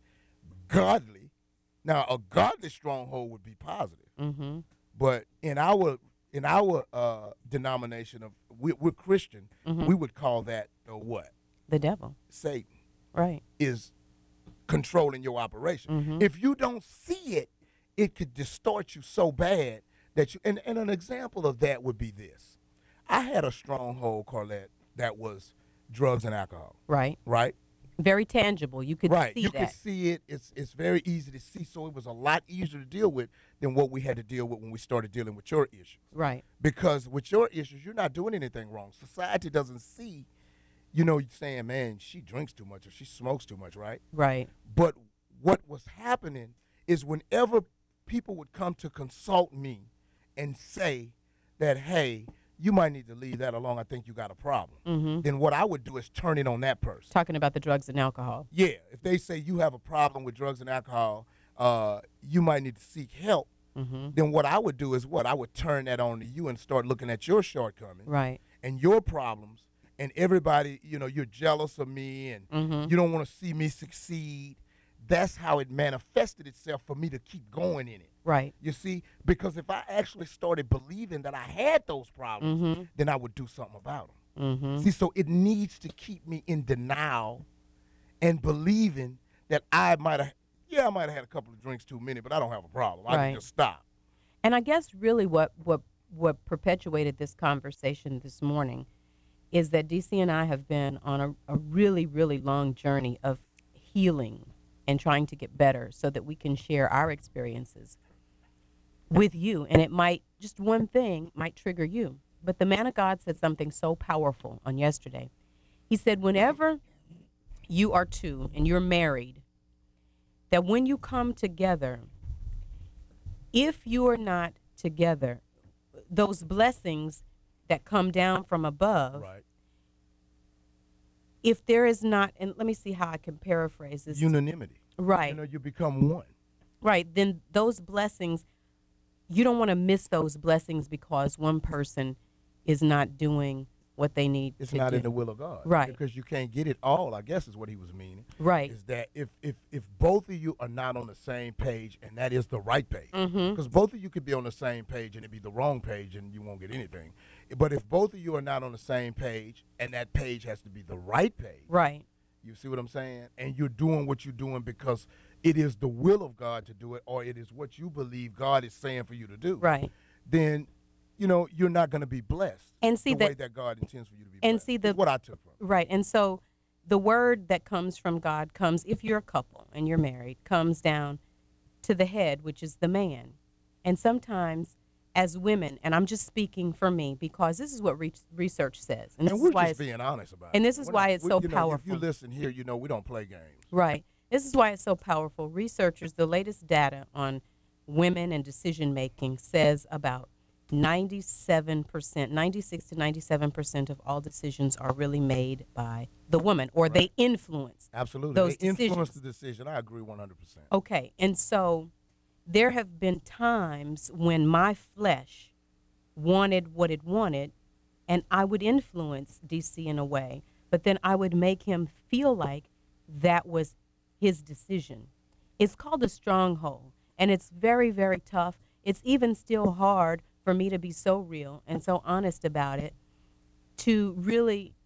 godly. Now, a godly stronghold would be positive. Mm-hmm. But in our in our uh, denomination of we, we're Christian, Mhm. we would call that the what? The devil. Satan. Right. Is controlling your operation. Mhm. If you don't see it, it could distort you so bad that you. And, and an example of that would be this: I had a stronghold, Carlette, that was drugs and alcohol. Right. Right. Very tangible. You could right. see you that. could see it. It's it's very easy to see. So it was a lot easier to deal with than what we had to deal with when we started dealing with your issues. Right. Because with your issues, you're not doing anything wrong. Society doesn't see, you know, saying, man, she drinks too much or she smokes too much, right? Right. But what was happening is whenever people would come to consult me and say that, hey, you might need to leave that alone. I think you got a problem. Mm-hmm. Then what I would do is turn it on that person. Talking about the drugs and alcohol. Yeah. If they say you have a problem with drugs and alcohol, uh, you might need to seek help. Mm-hmm. Then what I would do is what? I would turn that on to you and start looking at your shortcomings. Right. And your problems. And everybody, you know, you're jealous of me and Mhm. you don't want to see me succeed. That's how it manifested itself for me to keep going in it. Right. You see, because if I actually started believing that I had those problems, Mhm. then I would do something about them. Mm-hmm. See, so it needs to keep me in denial and believing that I might have, yeah, I might have had a couple of drinks too many, but I don't have a problem. I Right. can just stop. And I guess really what, what, what perpetuated this conversation this morning is that D C and I have been on a, a really, really long journey of healing and trying to get better so that we can share our experiences with you. And it might, just one thing might trigger you. But the man of God said something so powerful on yesterday. He said, whenever you are two and you're married, that when you come together, if you are not together, those blessings that come down from above, Right. if there is not, and let me see how I can paraphrase this. Unanimity. Right. You know, you become one. Right. Then those blessings, you don't want to miss those blessings because one person is not doing what they need It's to not do. in the will of God. Right. Because you can't get it all, I guess is what he was meaning. Right. Is that if if, if both of you are not on the same page, and that is the right page, Mhm. because both of you could be on the same page and it be the wrong page and you won't get anything. But if both of you are not on the same page and that page has to be the right page, Right. you see what I'm saying? And you're doing what you're doing because it is the will of God to do it, or it is what you believe God is saying for you to do. Right. Then, you know, you're not going to be blessed. And see the that- way that God intends for you to be And blessed. see the Is what I took from it. Right. And so the word that comes from God comes, if you're a couple and you're married, comes down to the head, which is the man. And sometimes as women, and I'm just speaking for me because this is what re- research says. And, this And is we're why just it's, being honest about it. And this is We're why not- it's we- so you know, powerful. If you listen here, you know we don't play games. Right. This is why it's so powerful. Researchers, the latest data on women and decision making says about ninety-seven percent, ninety-six to ninety-seven percent of all decisions are really made by the woman, or they influence Absolutely. those they decisions. influence the decision. I agree one hundred percent. Okay. And so there have been times when my flesh wanted what it wanted, and I would influence D C in a way, but then I would make him feel like that was his decision. It's called a stronghold, and it's very, very tough. It's even still hard for me to be so real and so honest about it, to really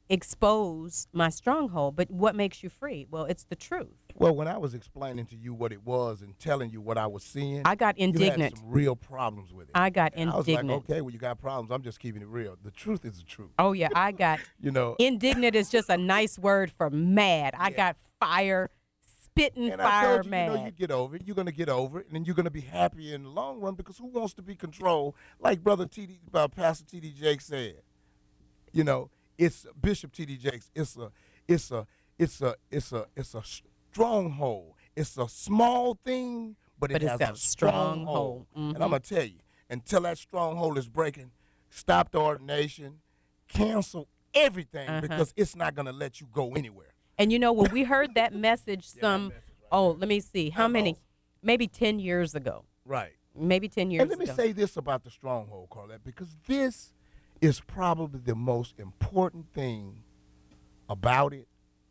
expose my stronghold. But what makes you free? Well, it's the truth. Well, when I was explaining to you what it was and telling you what I was seeing, I got indignant. You had some real problems with it. I got and indignant. I was like, okay, well, you got problems. I'm just keeping it real. The truth is the truth. Oh, yeah, I got you know, indignant is just a nice word for mad. I Yeah. got fire, spitting and fire I told you, mad. you know, you get over it. You're going to get over it, and then you're going to be happy in the long run because who wants to be controlled? Like Brother T D, uh, Pastor T D Jakes said, you know, it's Bishop T D Jakes. It's a, it's a, it's a, it's a, it's a stronghold. It's a small thing, but, But it it's has got a stronghold. stronghold. Mhm. And I'm gonna tell you, until that stronghold is breaking, stop the ordination, cancel everything Uh-huh. because it's not gonna let you go anywhere. And you know, when we heard that message some, oh, let me see, how many, maybe ten years ago. Right. Maybe ten years And let me ago. say this about the stronghold, Carlette, because this is probably the most important thing about it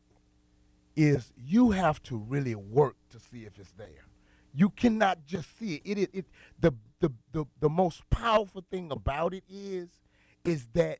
is you have to really work to see if it's there. You cannot just see it. It, it, it the, the, the, the most powerful thing about it is, is that,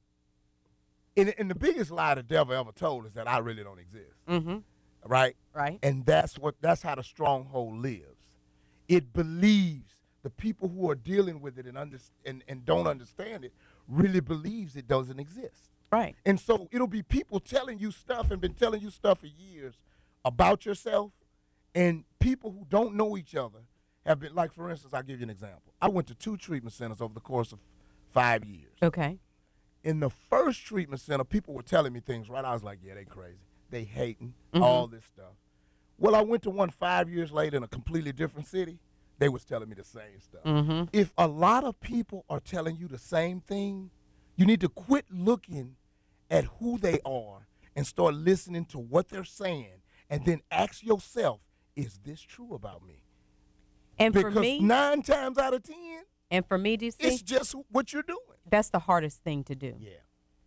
and, and the biggest lie the devil ever told is that I really don't exist. Mm-hmm. Right? Right. And that's what that's how the stronghold lives. It believes the people who are dealing with it and under, and, and don't understand it really believes it doesn't exist. Right. And so it'll be people telling you stuff and been telling you stuff for years about yourself, and people who don't know each other have been, like, for instance, I'll give you an example. I went to two treatment centers over the course of five years. Okay. In the first treatment center, people were telling me things, right? I was like, yeah, they crazy. They hating, Mhm. all this stuff. Well, I went to one five years later in a completely different city. They was telling me the same stuff. Mhm. If a lot of people are telling you the same thing, you need to quit looking at who they are and start listening to what they're saying, and then ask yourself, is this true about me? And because for me, nine times out of ten, and for me, D C, it's just what you're doing. That's the hardest thing to do. Yeah.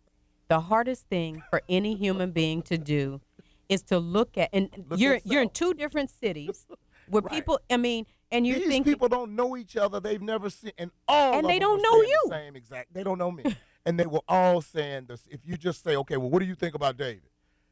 The hardest thing for any human being to do is to look at, and Look you're at you're in self. two different cities where Right. people, I mean, and you're These thinking, people don't know each other. They've never seen, and all And of they them don't were know saying you. The same exact. They don't know me, and they were all saying this. If you just say, okay, well, what do you think about David?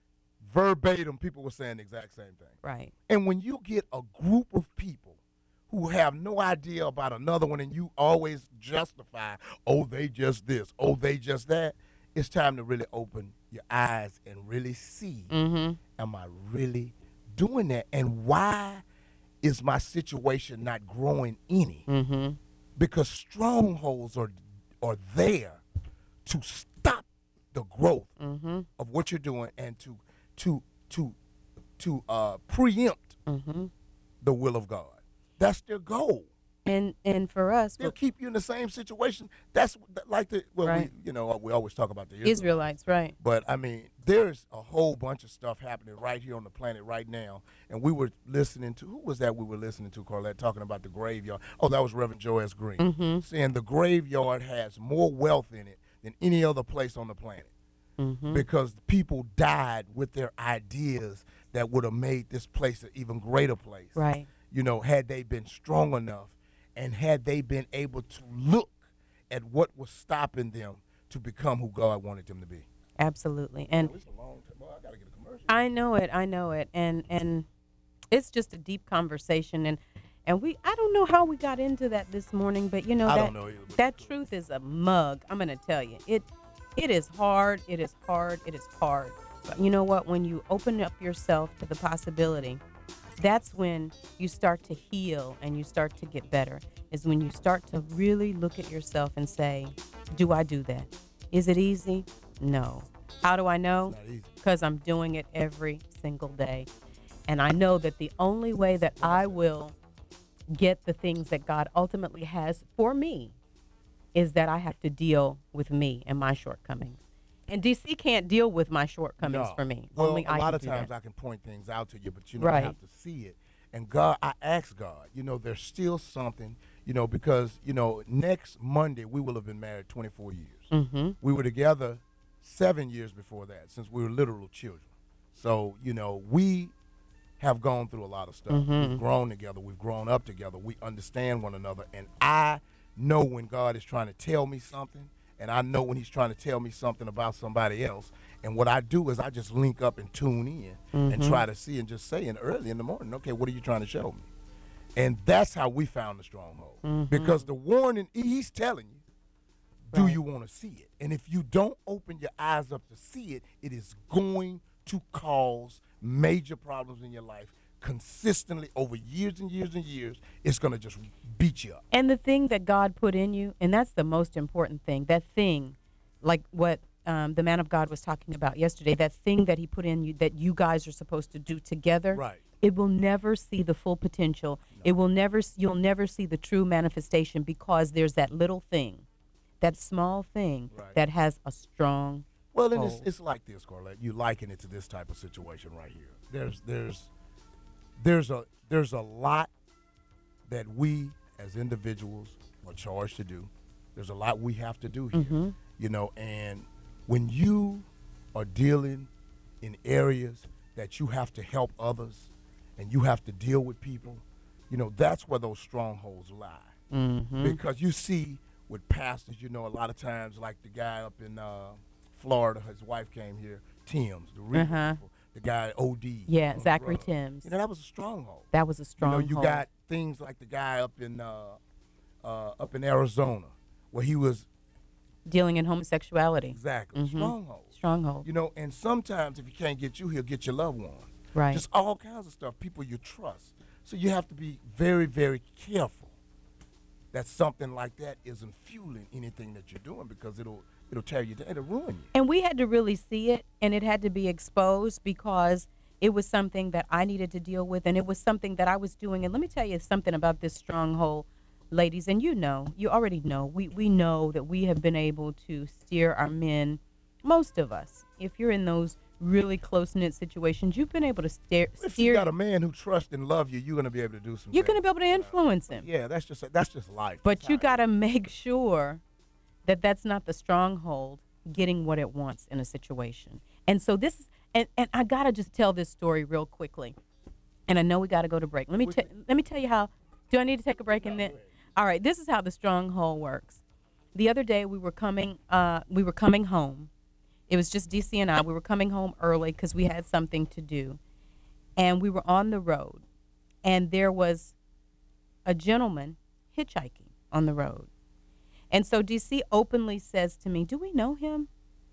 Verbatim, people were saying the exact same thing. right, And when you get a group of people who have no idea about another one, and you always justify, oh, they just this, oh, they just that, it's time to really open your eyes and really see, mm-hmm. am I really doing that? And why is my situation not growing any? Mm-hmm. Because strongholds are are there to stop the growth Mm-hmm. of what you're doing and to to to to uh, preempt Mm-hmm. the will of God. That's their goal. and and for us, They'll keep you in the same situation. That's like the well, Right. we, you know, we always talk about the Israelites. Israelites, right? But I mean, there's a whole bunch of stuff happening right here on the planet right now. And we were listening to, who was that we were listening to, Carlette, talking about the graveyard? Oh, that was Reverend Joe S. Green. Mhm. Saying the graveyard has more wealth in it than any other place on the planet. Mm-hmm. Because people died with their ideas that would have made this place an even greater place. Right. You know, had they been strong enough and had they been able to look at what was stopping them to become who God wanted them to be. Absolutely. And It's a long time. Well, I gotta get a commercial. I know it. I know it. And and it's just a deep conversation. And and we I don't know how we got into that this morning, but you know I that don't know either, but that truth is a mug. I'm gonna tell you. It it is hard. It is hard. It is hard. But you know what? When you open up yourself to the possibility, that's when you start to heal and you start to get better. Is when you start to really look at yourself and say, do I do that? Is it easy? No. How do I know? It's not easy. Because I'm doing it every single day. And I know that the only way that I will get the things that God ultimately has for me is that I have to deal with me and my shortcomings. And D C can't deal with my shortcomings No. for me. Well, Only a I lot can of do times that. I can point things out to you, but you know, Right. you have to see it. And God, I asked God, you know, there's still something, you know, because, you know, next Monday we will have been married twenty-four years. Mm-hmm. We were together seven years before that, since we were literal children. So, you know, we have gone through a lot of stuff. Mhm. We've grown together. We've grown up together. We understand one another. And I know when God is trying to tell me something, and I know when he's trying to tell me something about somebody else. And what I do is I just link up and tune in and Mhm. try to see and just say in early in the morning, okay, what are you trying to show me? And that's how we found the stronghold. Mhm. Because the warning, he's telling you, do Right. you want to see it? And if you don't open your eyes up to see it, it is going to cause major problems in your life consistently over years and years and years. It's going to just beat you up. And the thing that God put in you, and that's the most important thing, that thing, like what um, the man of God was talking about yesterday, that thing that he put in you that you guys are supposed to do together, right. it will never see the full potential. No. It will never, you'll never see the true manifestation because there's that little thing, that small thing right. that has a strong Well, then hold. it's, it's like this, Carlette. You liken it to this type of situation right here. There's, there's, there's a, there's a lot that we as individuals are charged to do. There's a lot we have to do here, Mhm. you know. And when you are dealing in areas that you have to help others, and you have to deal with people, you know, that's where those strongholds lie. Mhm. Because you see with pastors, you know, a lot of times, like the guy up in uh, Florida, his wife came here, Tim's, the real Uh-huh. people, the guy O D. Yeah, Zachary Timms. You know, that was a stronghold. That was a stronghold. You know, you got things like the guy up in uh, uh, up in Arizona, where he was dealing in homosexuality. exactly Mhm. stronghold. Stronghold. You know, and sometimes if he can't get you, he'll get your loved one. Right. Just all kinds of stuff, people you trust. So you have to be very, very careful that something like that isn't fueling anything that you're doing, because it'll it'll tear you down, it'll ruin you. And we had to really see it, and it had to be exposed because it was something that I needed to deal with, and it was something that I was doing. And let me tell you something about this stronghold, ladies, and you know, you already know, we, we know that we have been able to steer our men, most of us, if you're in those really close-knit situations, you've been able to steer. If steer you got a man who trusts and loves you, you're going to be able to do some you're things. going to be able to influence him. Yeah, that's just that's just life. But you got to make sure that that's not the stronghold getting what it wants in a situation. And so this is, and, and I got to just tell this story real quickly. And I know we got to go to break. Let me te- let me tell you how. Do I need to take a break in then? All right, this is how the stronghold works. The other day we were coming uh, we were coming home. It was just D C and I. We were coming home early because we had something to do. And we were on the road. And there was a gentleman hitchhiking on the road. And so D C openly says to me, do we know him?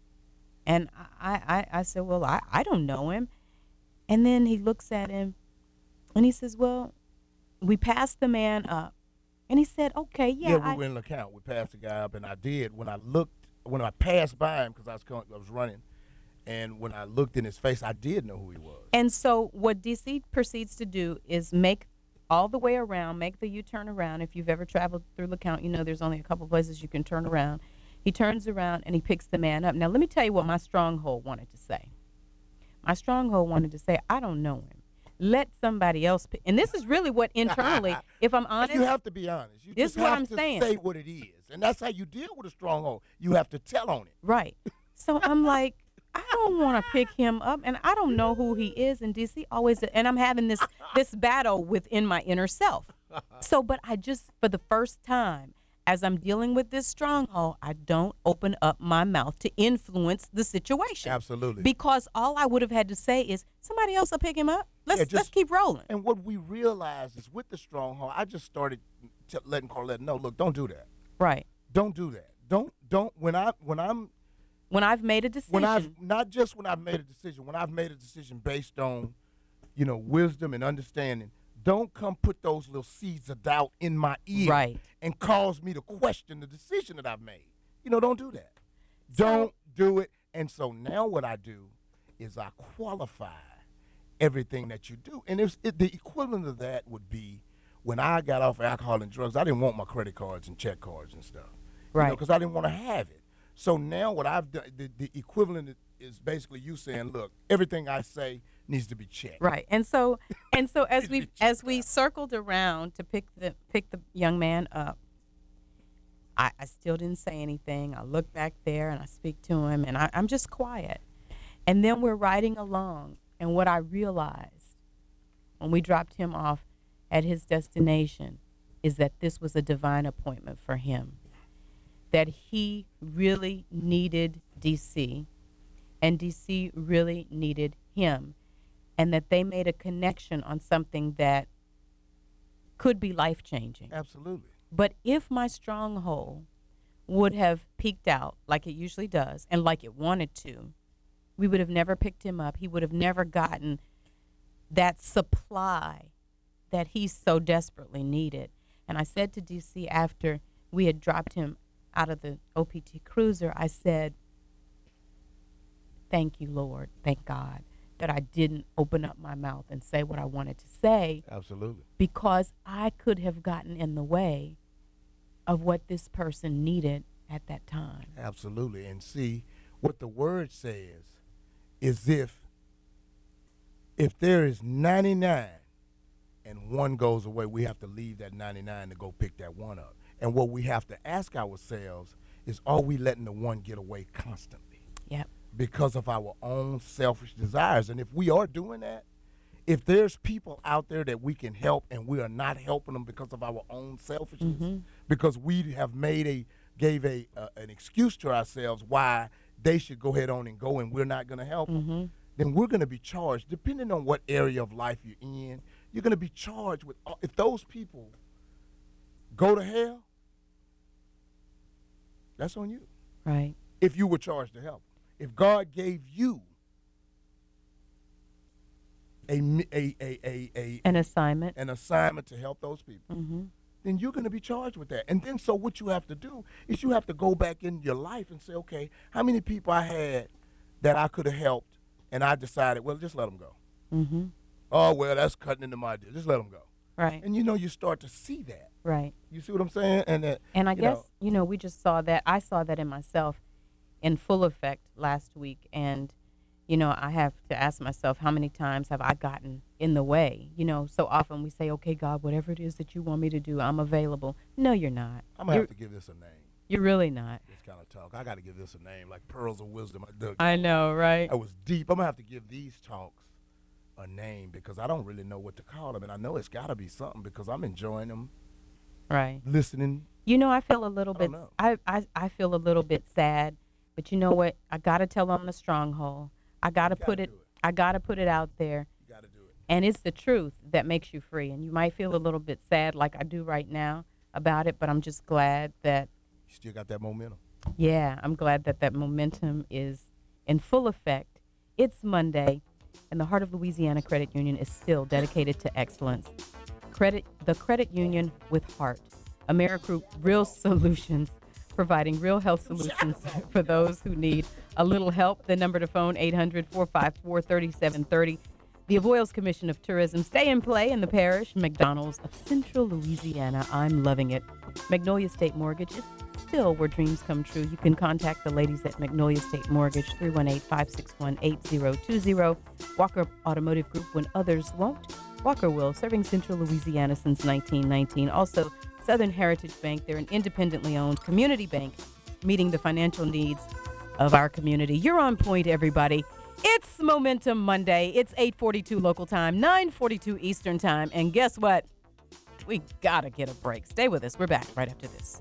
And I, I, I said, well, I, I don't know him. And then he looks at him and he says, well, we passed the man up. And he said, okay, yeah. Yeah, we I, were in the account. We passed the guy up, and I did. When I looked, when I passed by him, because I was going, I was running, and when I looked in his face, I did know who he was. And so what D C proceeds to do is make all the way around, make the U-turn around. If you've ever traveled through LeCount, you know there's only a couple places you can turn around. He turns around and he picks the man up. Now, let me tell you what my stronghold wanted to say. My stronghold wanted to say, I don't know him. Let somebody else pick. And this is really what internally, if I'm honest. You have to be honest. You this just is what have I'm to saying. say what it is. And that's how you deal with a stronghold. You have to tell on it. Right. So I'm like, I don't want to pick him up, and I don't know who he is. And D C always, and I'm having this this battle within my inner self. So, but I just, for the first time, as I'm dealing with this stronghold, I don't open up my mouth to influence the situation. Absolutely. Because all I would have had to say is, somebody else will pick him up. Let's Yeah, just- let's keep rolling. And what we realized is with the stronghold, I just started t- letting Carlette know, look, don't do that. Right. Don't do that. Don't don't when I when I'm When I've made a decision. when I've not just when I've made a decision, when I've made a decision based on, you know, wisdom and understanding, don't come put those little seeds of doubt in my ear Right. and cause me to question the decision that I've made. You know, don't do that. Don't do it. And so now what I do is I qualify everything that you do. And it's, it, the equivalent of that would be when I got off alcohol and drugs, I didn't want my credit cards and check cards and stuff. Right. Because I didn't want to have it. So now what I've done, the, the equivalent is basically you saying, look, everything I say needs to be checked. Right. And so and so as we as we circled around to pick the pick the young man up, I, I still didn't say anything. I look back there and I speak to him, and I, I'm just quiet. And then we're riding along, and what I realized when we dropped him off at his destination is that this was a divine appointment for him, that he really needed D C, and D C really needed him, and that they made a connection on something that could be life-changing. Absolutely. But if my stronghold would have peaked out like it usually does and like it wanted to, we would have never picked him up. He would have never gotten that supply that he so desperately needed. And I said to D C after we had dropped him out of the O P T cruiser, I said, thank you, Lord, thank God, that I didn't open up my mouth and say what I wanted to say. Absolutely. Because I could have gotten in the way of what this person needed at that time. Absolutely. And see, what the word says is if if there is ninety-nine and one goes away, we have to leave that ninety-nine to go pick that one up. And what we have to ask ourselves is, are we letting the one get away constantly? Yep. Because of our own selfish desires. And if we are doing that, if there's people out there that we can help and we are not helping them because of our own selfishness, Mm-hmm. because we have made a, gave a uh, an excuse to ourselves why they should go ahead on and go and we're not going to help Mm-hmm. them, then we're going to be charged, depending on what area of life you're in, you're going to be charged with, if those people go to hell, that's on you. Right. If you were charged to help. If God gave you a, a, a, a, a An assignment. an assignment to help those people, Mm-hmm. then you're going to be charged with that. And then so what you have to do is you have to go back in your life and say, okay, how many people I had that I could have helped and I decided, well, just let them go. Mm-hmm. Oh, well, that's cutting into my deal. Just let them go. Right. And, you know, you start to see that. Right. You see what I'm saying? And that, And I you guess, know, you know, we just saw that. I saw that in myself in full effect last week. And, you know, I have to ask myself, how many times have I gotten in the way? You know, so often we say, okay, God, whatever it is that you want me to do, I'm available. No, you're not. I'm going to You're- have to give this a name. You're really not. This kind of talk. I got to give this a name, like Pearls of Wisdom. I know, right? I was deep. I'm going to have to give these talks a name because I don't really know what to call them. And I know it's got to be something because I'm enjoying them. Right. Listening. You know, I feel a little I bit, don't know. I, I, I feel a little bit sad, but you know what? I got to tell on the stronghold. I got to put it, I got to put it out there. You got to do it. And it's the truth that makes you free. And you might feel a little bit sad like I do right now about it, but I'm just glad that, You still got that momentum. yeah, I'm glad that that momentum is in full effect. It's Monday, and the Heart of Louisiana Credit Union is still dedicated to excellence. Credit, the credit union with heart. Amerigroup Real Solutions, providing real health solutions for those who need a little help. The number to phone, eight hundred, four five four, three seven three zero. The Avoyelles Commission of Tourism, stay and play in the parish. McDonald's of Central Louisiana. I'm loving it. Magnolia State Mortgage is still where dreams come true. You can contact the ladies at Magnolia State Mortgage, three one eight, five six one, eight zero two zero. Walker Automotive Group, when others won't. Walker will, serving Central Louisiana since nineteen nineteen. Also, Southern Heritage Bank. They're an independently owned community bank, meeting the financial needs of our community. You're on point, everybody. It's Momentum Monday. It's eight forty-two local time, nine forty-two Eastern time. And guess what? We got to get a break. Stay with us. We're back right after this.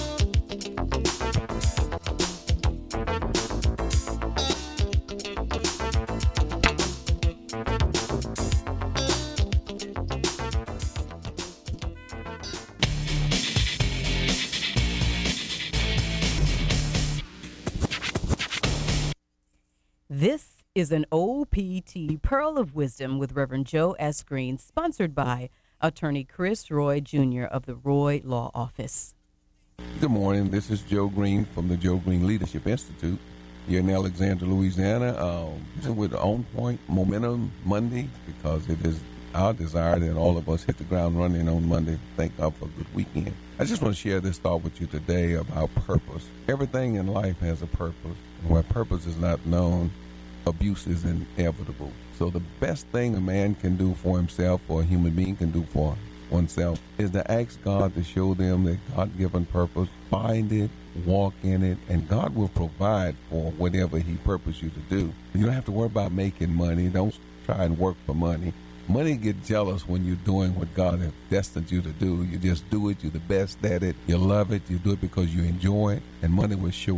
This is an O P T Pearl of Wisdom with Reverend Joe S. Green, sponsored by Attorney Chris Roy Junior of the Roy Law Office. Good morning. This is Joe Green from the Joe Green Leadership Institute here in Alexandria, Louisiana. Um, with On Point Momentum Monday, because it is our desire that all of us hit the ground running on Monday. Thank God for a good weekend. I just want to share this thought with you today about purpose. Everything in life has a purpose. And where purpose is not known, abuse is inevitable. So the best thing a man can do for himself, or a human being can do for oneself, is to ask God to show them that God-given purpose, find it, walk in it, and God will provide for whatever he purposed you to do. You don't have to worry about making money. Don't try and work for money. Money gets jealous when you're doing what God has destined you to do. You just do it. You're the best at it. You love it. You do it because you enjoy it, and money will show up.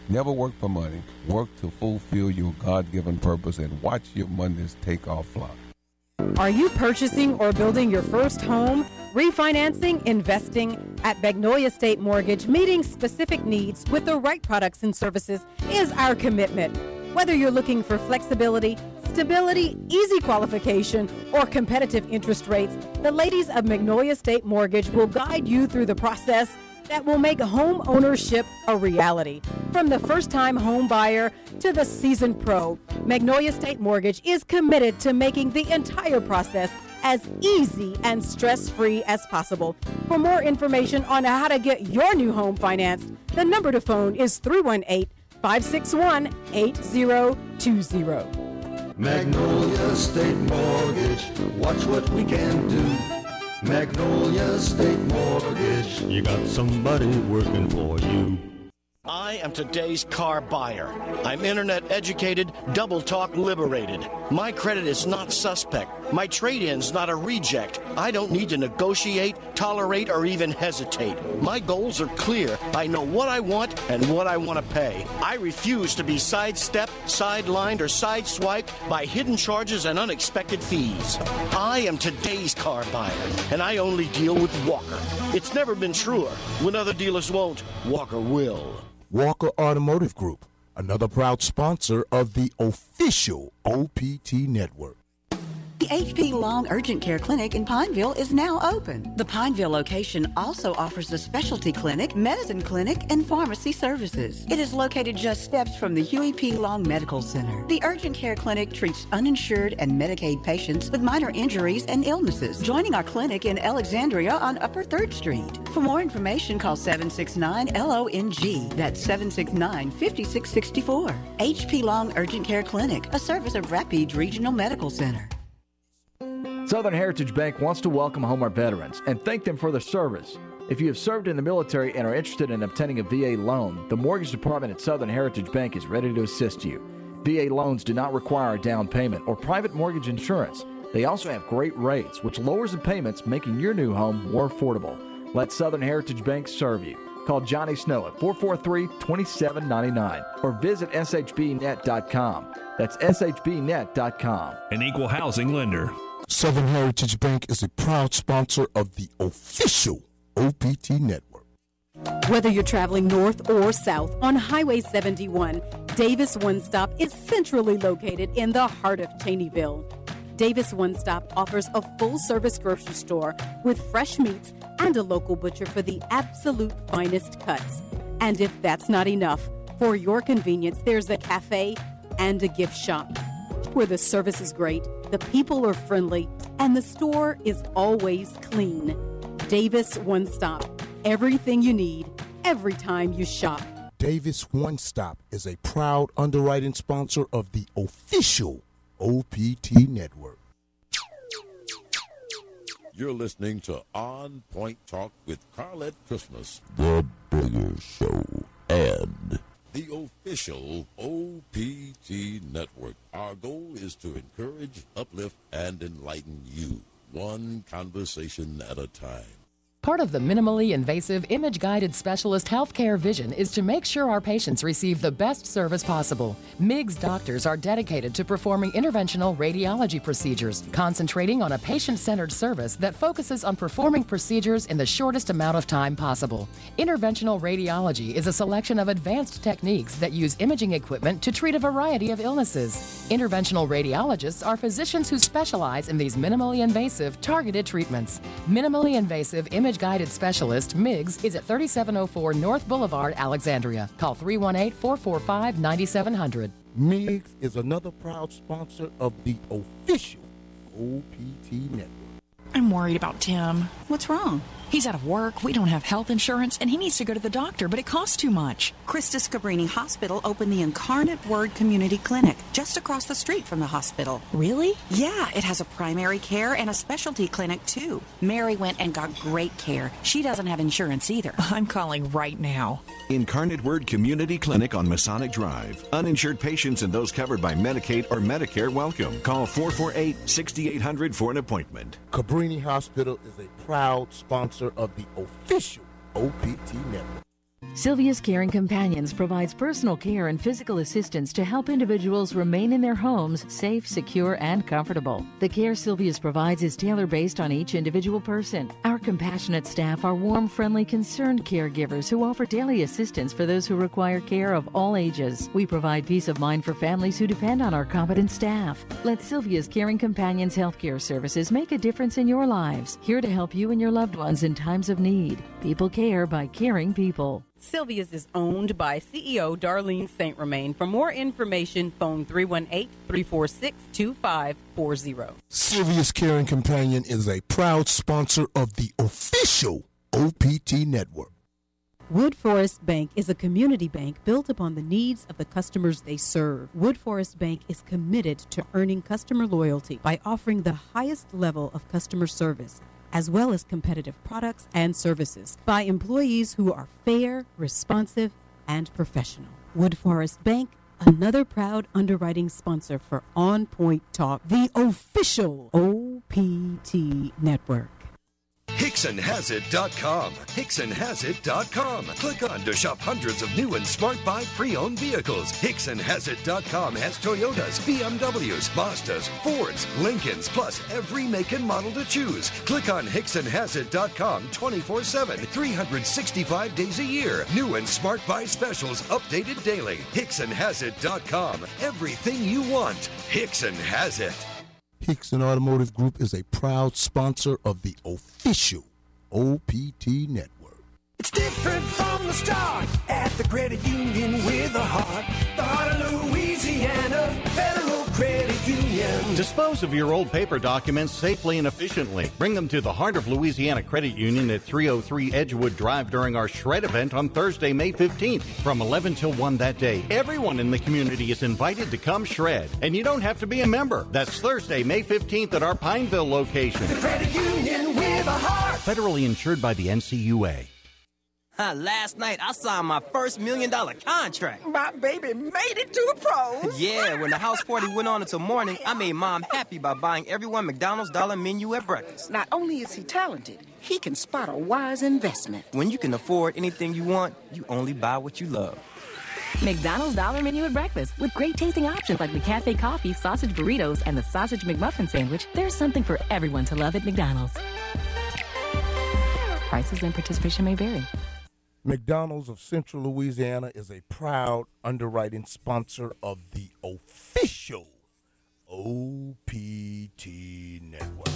Never work for money. Work to fulfill your God-given purpose and watch your Mondays take off fly. Are you purchasing or building your first home? Refinancing, investing? At Magnolia State Mortgage, meeting specific needs with the right products and services is our commitment. Whether you're looking for flexibility, stability, easy qualification, or competitive interest rates, the ladies of Magnolia State Mortgage will guide you through the process that will make home ownership a reality. From the first-time home buyer to the seasoned pro, Magnolia State Mortgage is committed to making the entire process as easy and stress-free as possible. For more information on how to get your new home financed, the number to phone is three one eight, five six one, eight zero two zero. Magnolia State Mortgage, watch what we can do. Magnolia State Mortgage, you got somebody working for you. I am today's car buyer. I'm internet educated, double talk liberated. My credit is not suspect. My trade-in's not a reject. I don't need to negotiate, tolerate, or even hesitate. My goals are clear. I know what I want and what I want to pay. I refuse to be sidestepped, sidelined, or sideswiped by hidden charges and unexpected fees. I am today's car buyer, and I only deal with Walker. It's never been truer. When other dealers won't, Walker will. Walker Automotive Group, another proud sponsor of the official O P T Network. The H P Long Urgent Care Clinic in Pineville is now open. The Pineville location also offers a specialty clinic, medicine clinic, and pharmacy services. It is located just steps from the Huey P. Long Medical Center. The Urgent Care Clinic treats uninsured and Medicaid patients with minor injuries and illnesses. Joining our clinic in Alexandria on Upper third Street. For more information, call seven six nine L O N G. That's seven six nine, five six six four. H P Long Urgent Care Clinic, a service of Rapides Regional Medical Center. Southern Heritage Bank wants to welcome home our veterans and thank them for their service. If you have served in the military and are interested in obtaining a V A loan, the mortgage department at Southern Heritage Bank is ready to assist you. V A loans do not require a down payment or private mortgage insurance. They also have great rates, which lowers the payments, making your new home more affordable. Let Southern Heritage Bank serve you. Call Johnny Snow at four four three, two seven nine nine or visit S H B net dot com. That's S H B net dot com. An equal housing lender. Southern Heritage Bank is a proud sponsor of the official O P T Network. Whether you're traveling north or south on Highway seventy-one, Davis One Stop is centrally located in the heart of Cheneyville. Davis One Stop offers a full-service grocery store with fresh meats and a local butcher for the absolute finest cuts. And if that's not enough, for your convenience, there's a cafe and a gift shop where the service is great, the people are friendly, and the store is always clean. Davis One Stop. Everything you need, every time you shop. Davis One Stop is a proud underwriting sponsor of the official O P T Network. You're listening to On Point Talk with Carlette Christmas, the Bigger Show, and the official O P T Network. Our goal is to encourage, uplift, and enlighten you, one conversation at a time. Part of the minimally invasive, image-guided specialist healthcare vision is to make sure our patients receive the best service possible. MIGS doctors are dedicated to performing interventional radiology procedures, concentrating on a patient-centered service that focuses on performing procedures in the shortest amount of time possible. Interventional radiology is a selection of advanced techniques that use imaging equipment to treat a variety of illnesses. Interventional radiologists are physicians who specialize in these minimally invasive, targeted treatments. Minimally invasive image Guided Specialist, MIGS, is at thirty-seven oh four North Boulevard, Alexandria. Call three one eight, four four five, nine seven zero zero. MIGS is another proud sponsor of the official O P T Network. I'm worried about Tim. What's wrong? He's out of work, we don't have health insurance, and he needs to go to the doctor, but it costs too much. Christus Cabrini Hospital opened the Incarnate Word Community Clinic just across the street from the hospital. Really? Yeah, it has a primary care and a specialty clinic, too. Mary went and got great care. She doesn't have insurance either. I'm calling right now. Incarnate Word Community Clinic on Masonic Drive. Uninsured patients and those covered by Medicaid or Medicare welcome. Call four four eight, six eight zero zero for an appointment. Cabrini Hospital is a proud sponsor of the official O P T Network. Sylvia's Caring Companions provides personal care and physical assistance to help individuals remain in their homes safe, secure, and comfortable. The care Sylvia's provides is tailor-based on each individual person. Our compassionate staff are warm, friendly, concerned caregivers who offer daily assistance for those who require care of all ages. We provide peace of mind for families who depend on our competent staff. Let Sylvia's Caring Companions healthcare services make a difference in your lives. Here to help you and your loved ones in times of need. People care by caring people. Sylvia's is owned by C E O Darlene Saint Romain. For more information, phone three one eight, three four six, two five four zero. Sylvia's Caring Companion is a proud sponsor of the official O P T Network. Wood Forest Bank is a community bank built upon the needs of the customers they serve. Wood Forest Bank is committed to earning customer loyalty by offering the highest level of customer service, as well as competitive products and services by employees who are fair, responsive, and professional. Wood Forest Bank, another proud underwriting sponsor for On Point Talk, the official O P T Network. Hickson Has It dot com. Hickson Has It dot com. Click on to shop hundreds of new and smart buy pre-owned vehicles. Hickson Has It dot com has Toyotas, B M Ws, Mazdas, Fords, Lincolns, plus every make and model to choose. Click on Hickson Has It dot com twenty-four seven, three hundred sixty-five days a year. New and smart buy specials updated daily. Hickson Has It dot com. Everything you want. Hickson has it. Hickson Automotive Group is a proud sponsor of the official O P T Network. It's different from the start at the credit union with a heart. The heart of Louisiana, Federal Credit Union. Dispose of your old paper documents safely and efficiently. Bring them to the Heart of Louisiana Credit Union at three oh three Edgewood Drive during our Shred event on Thursday, May fifteenth from eleven till one that day. Everyone in the community is invited to come shred, and you don't have to be a member. That's Thursday, May fifteenth at our Pineville location. The Credit Union with a heart. Federally insured by the N C U A. Uh, last night, I signed my first million dollar contract. My baby made it to the pros. Yeah, when the house party went on until morning, I made Mom happy by buying everyone McDonald's dollar menu at breakfast. Not only is he talented, he can spot a wise investment. When you can afford anything you want, you only buy what you love. McDonald's Dollar Menu at breakfast. With great tasting options like the Cafe Coffee, sausage burritos, and the sausage McMuffin sandwich, there's something for everyone to love at McDonald's. Prices and participation may vary. McDonald's of Central Louisiana is a proud underwriting sponsor of the official O P T Network.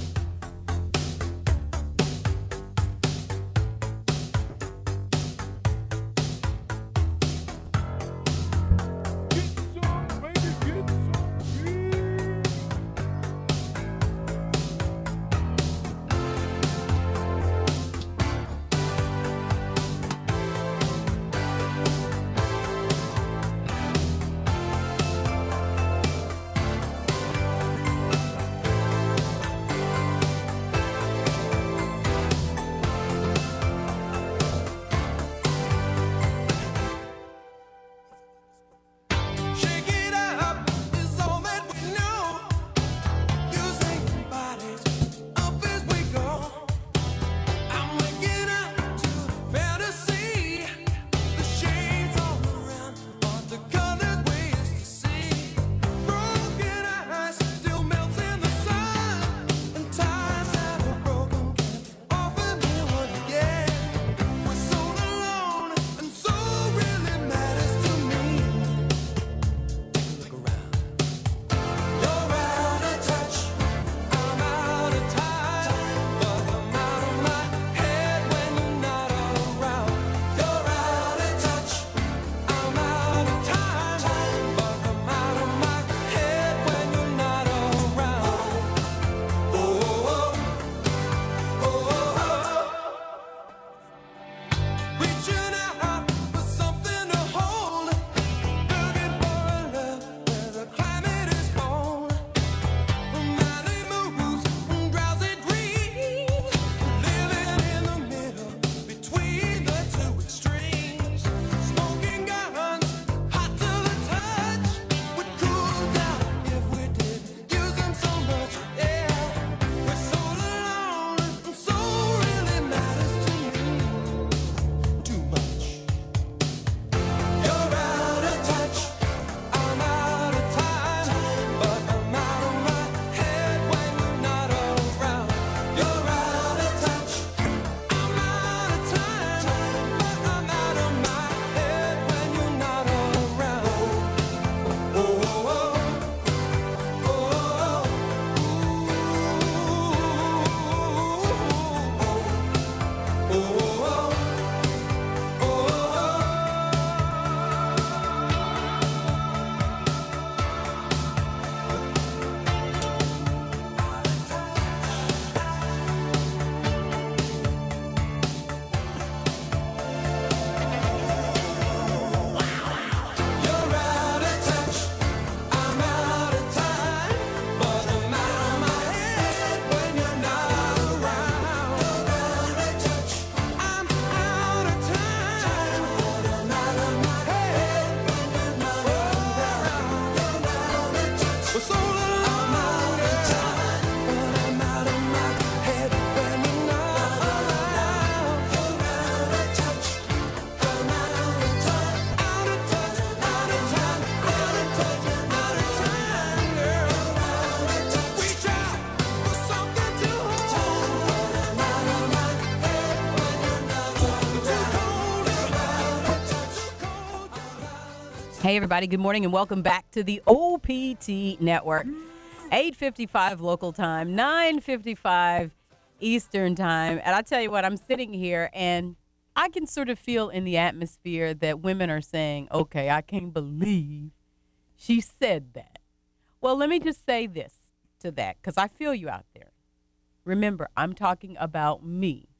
Hey, everybody. Good morning and welcome back to the O P T Network. eight fifty-five local time, nine fifty-five Eastern time. And I tell you what, I'm sitting here and I can sort of feel in the atmosphere that women are saying, okay, I can't believe she said that. Well, let me just say this to that, because I feel you out there. Remember, I'm talking about me.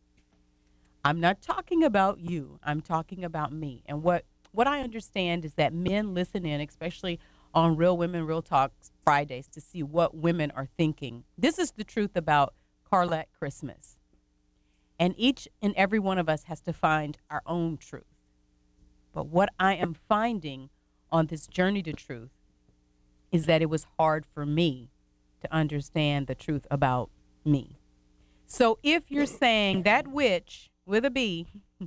I'm not talking about you. I'm talking about me. And what, what I understand is that men listen in, especially on Real Women, Real Talk Fridays, to see what women are thinking. This is the truth about Carlette Christmas. And each and every one of us has to find our own truth. But what I am finding on this journey to truth is that it was hard for me to understand the truth about me. So if you're saying that witch with a B,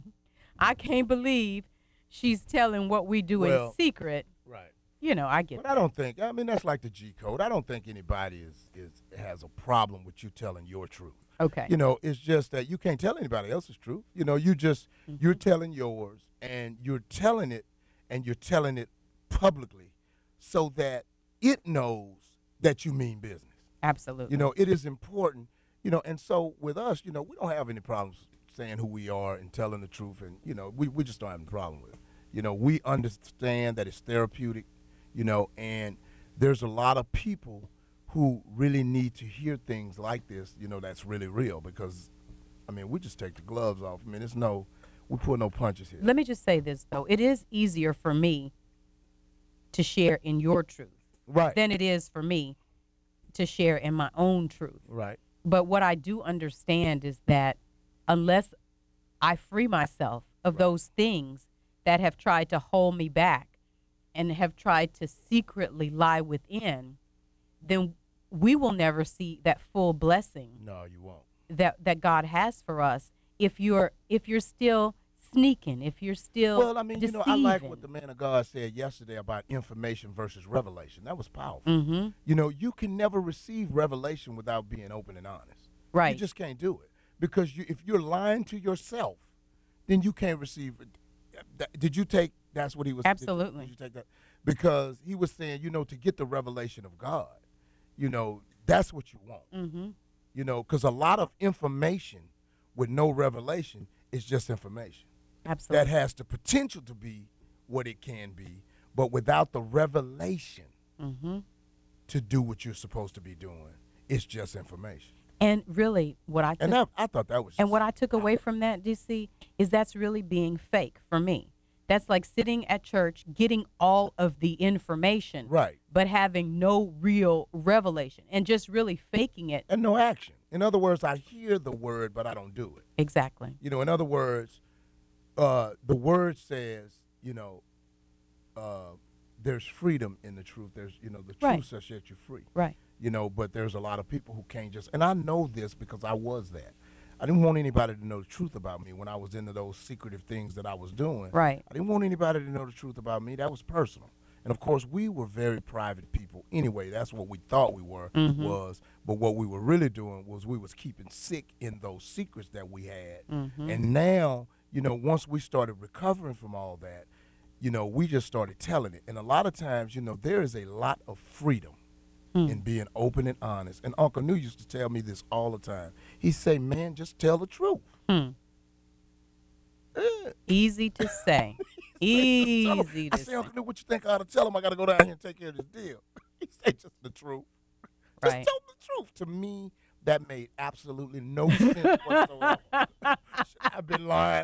I can't believe she's telling what we do Well, in secret. Right. You know, I get But that. I don't think, I mean, that's like the G code. I don't think anybody is, is has a problem with you telling your truth. Okay. You know, it's just that you can't tell anybody else's truth. You know, you just, mm-hmm. you're telling yours, and you're telling it, and you're telling it publicly so that it knows that you mean business. Absolutely. You know, it is important, you know, and so with us, you know, we don't have any problems saying who we are and telling the truth, and, you know, we, we just don't have any problem with it. You know, we understand that it's therapeutic, you know, and there's a lot of people who really need to hear things like this, you know, that's really real, because, I mean, we just take the gloves off. I mean, it's no, we pull no punches here. Let me just say this, though. It is easier for me to share in your truth right. than it is for me to share in my own truth. Right. But what I do understand is that unless I free myself of right. those things that have tried to hold me back and have tried to secretly lie within, then we will never see that full blessing. No, you won't. That that God has for us if you're if you're still sneaking, if you're still Well, I mean, deceiving. you know, I like what the man of God said yesterday about information versus revelation. That was powerful. Mm-hmm. You know, you can never receive revelation without being open and honest. Right. You just can't do it. Because you, if you're lying to yourself, then you can't receive it. Did you take, that's what he was Absolutely. Did you, did you take that? Because he was saying, you know, to get the revelation of God, you know, that's what you want. Mm-hmm. You know, because a lot of information with no revelation is just information. Absolutely. That has the potential to be what it can be, but without the revelation mm-hmm. to do what you're supposed to be doing, it's just information. And really, what I took, and that, I thought that was. And what I took away from that, D C, is that's really being fake for me. That's like sitting at church, getting all of the information, right, but having no real revelation, and just really faking it, and no action. In other words, I hear the word, but I don't do it. Exactly. You know, in other words, uh, the word says, you know, uh, there's freedom in the truth. There's, you know, the truth right. shall set you free. Right. You know, but there's a lot of people who can't just, and I know this because I was that. I didn't want anybody to know the truth about me when I was into those secretive things that I was doing. Right. I didn't want anybody to know the truth about me. That was personal. And, of course, we were very private people anyway. That's what we thought we were, mm-hmm. was. But what we were really doing was we was keeping sick in those secrets that we had. Mm-hmm. And now, you know, once we started recovering from all that, you know, we just started telling it. And a lot of times, you know, there is a lot of freedom mm. in being open and honest. And Uncle New used to tell me this all the time. He'd say, man, just tell the truth. Hmm. Yeah. Easy to say. Easy to I say, say. Uncle New, what you think I ought to tell him? I got to go down here and take care of this deal. He said, just the truth. Right. Just tell the truth. To me, that made absolutely no sense whatsoever. I've been lying.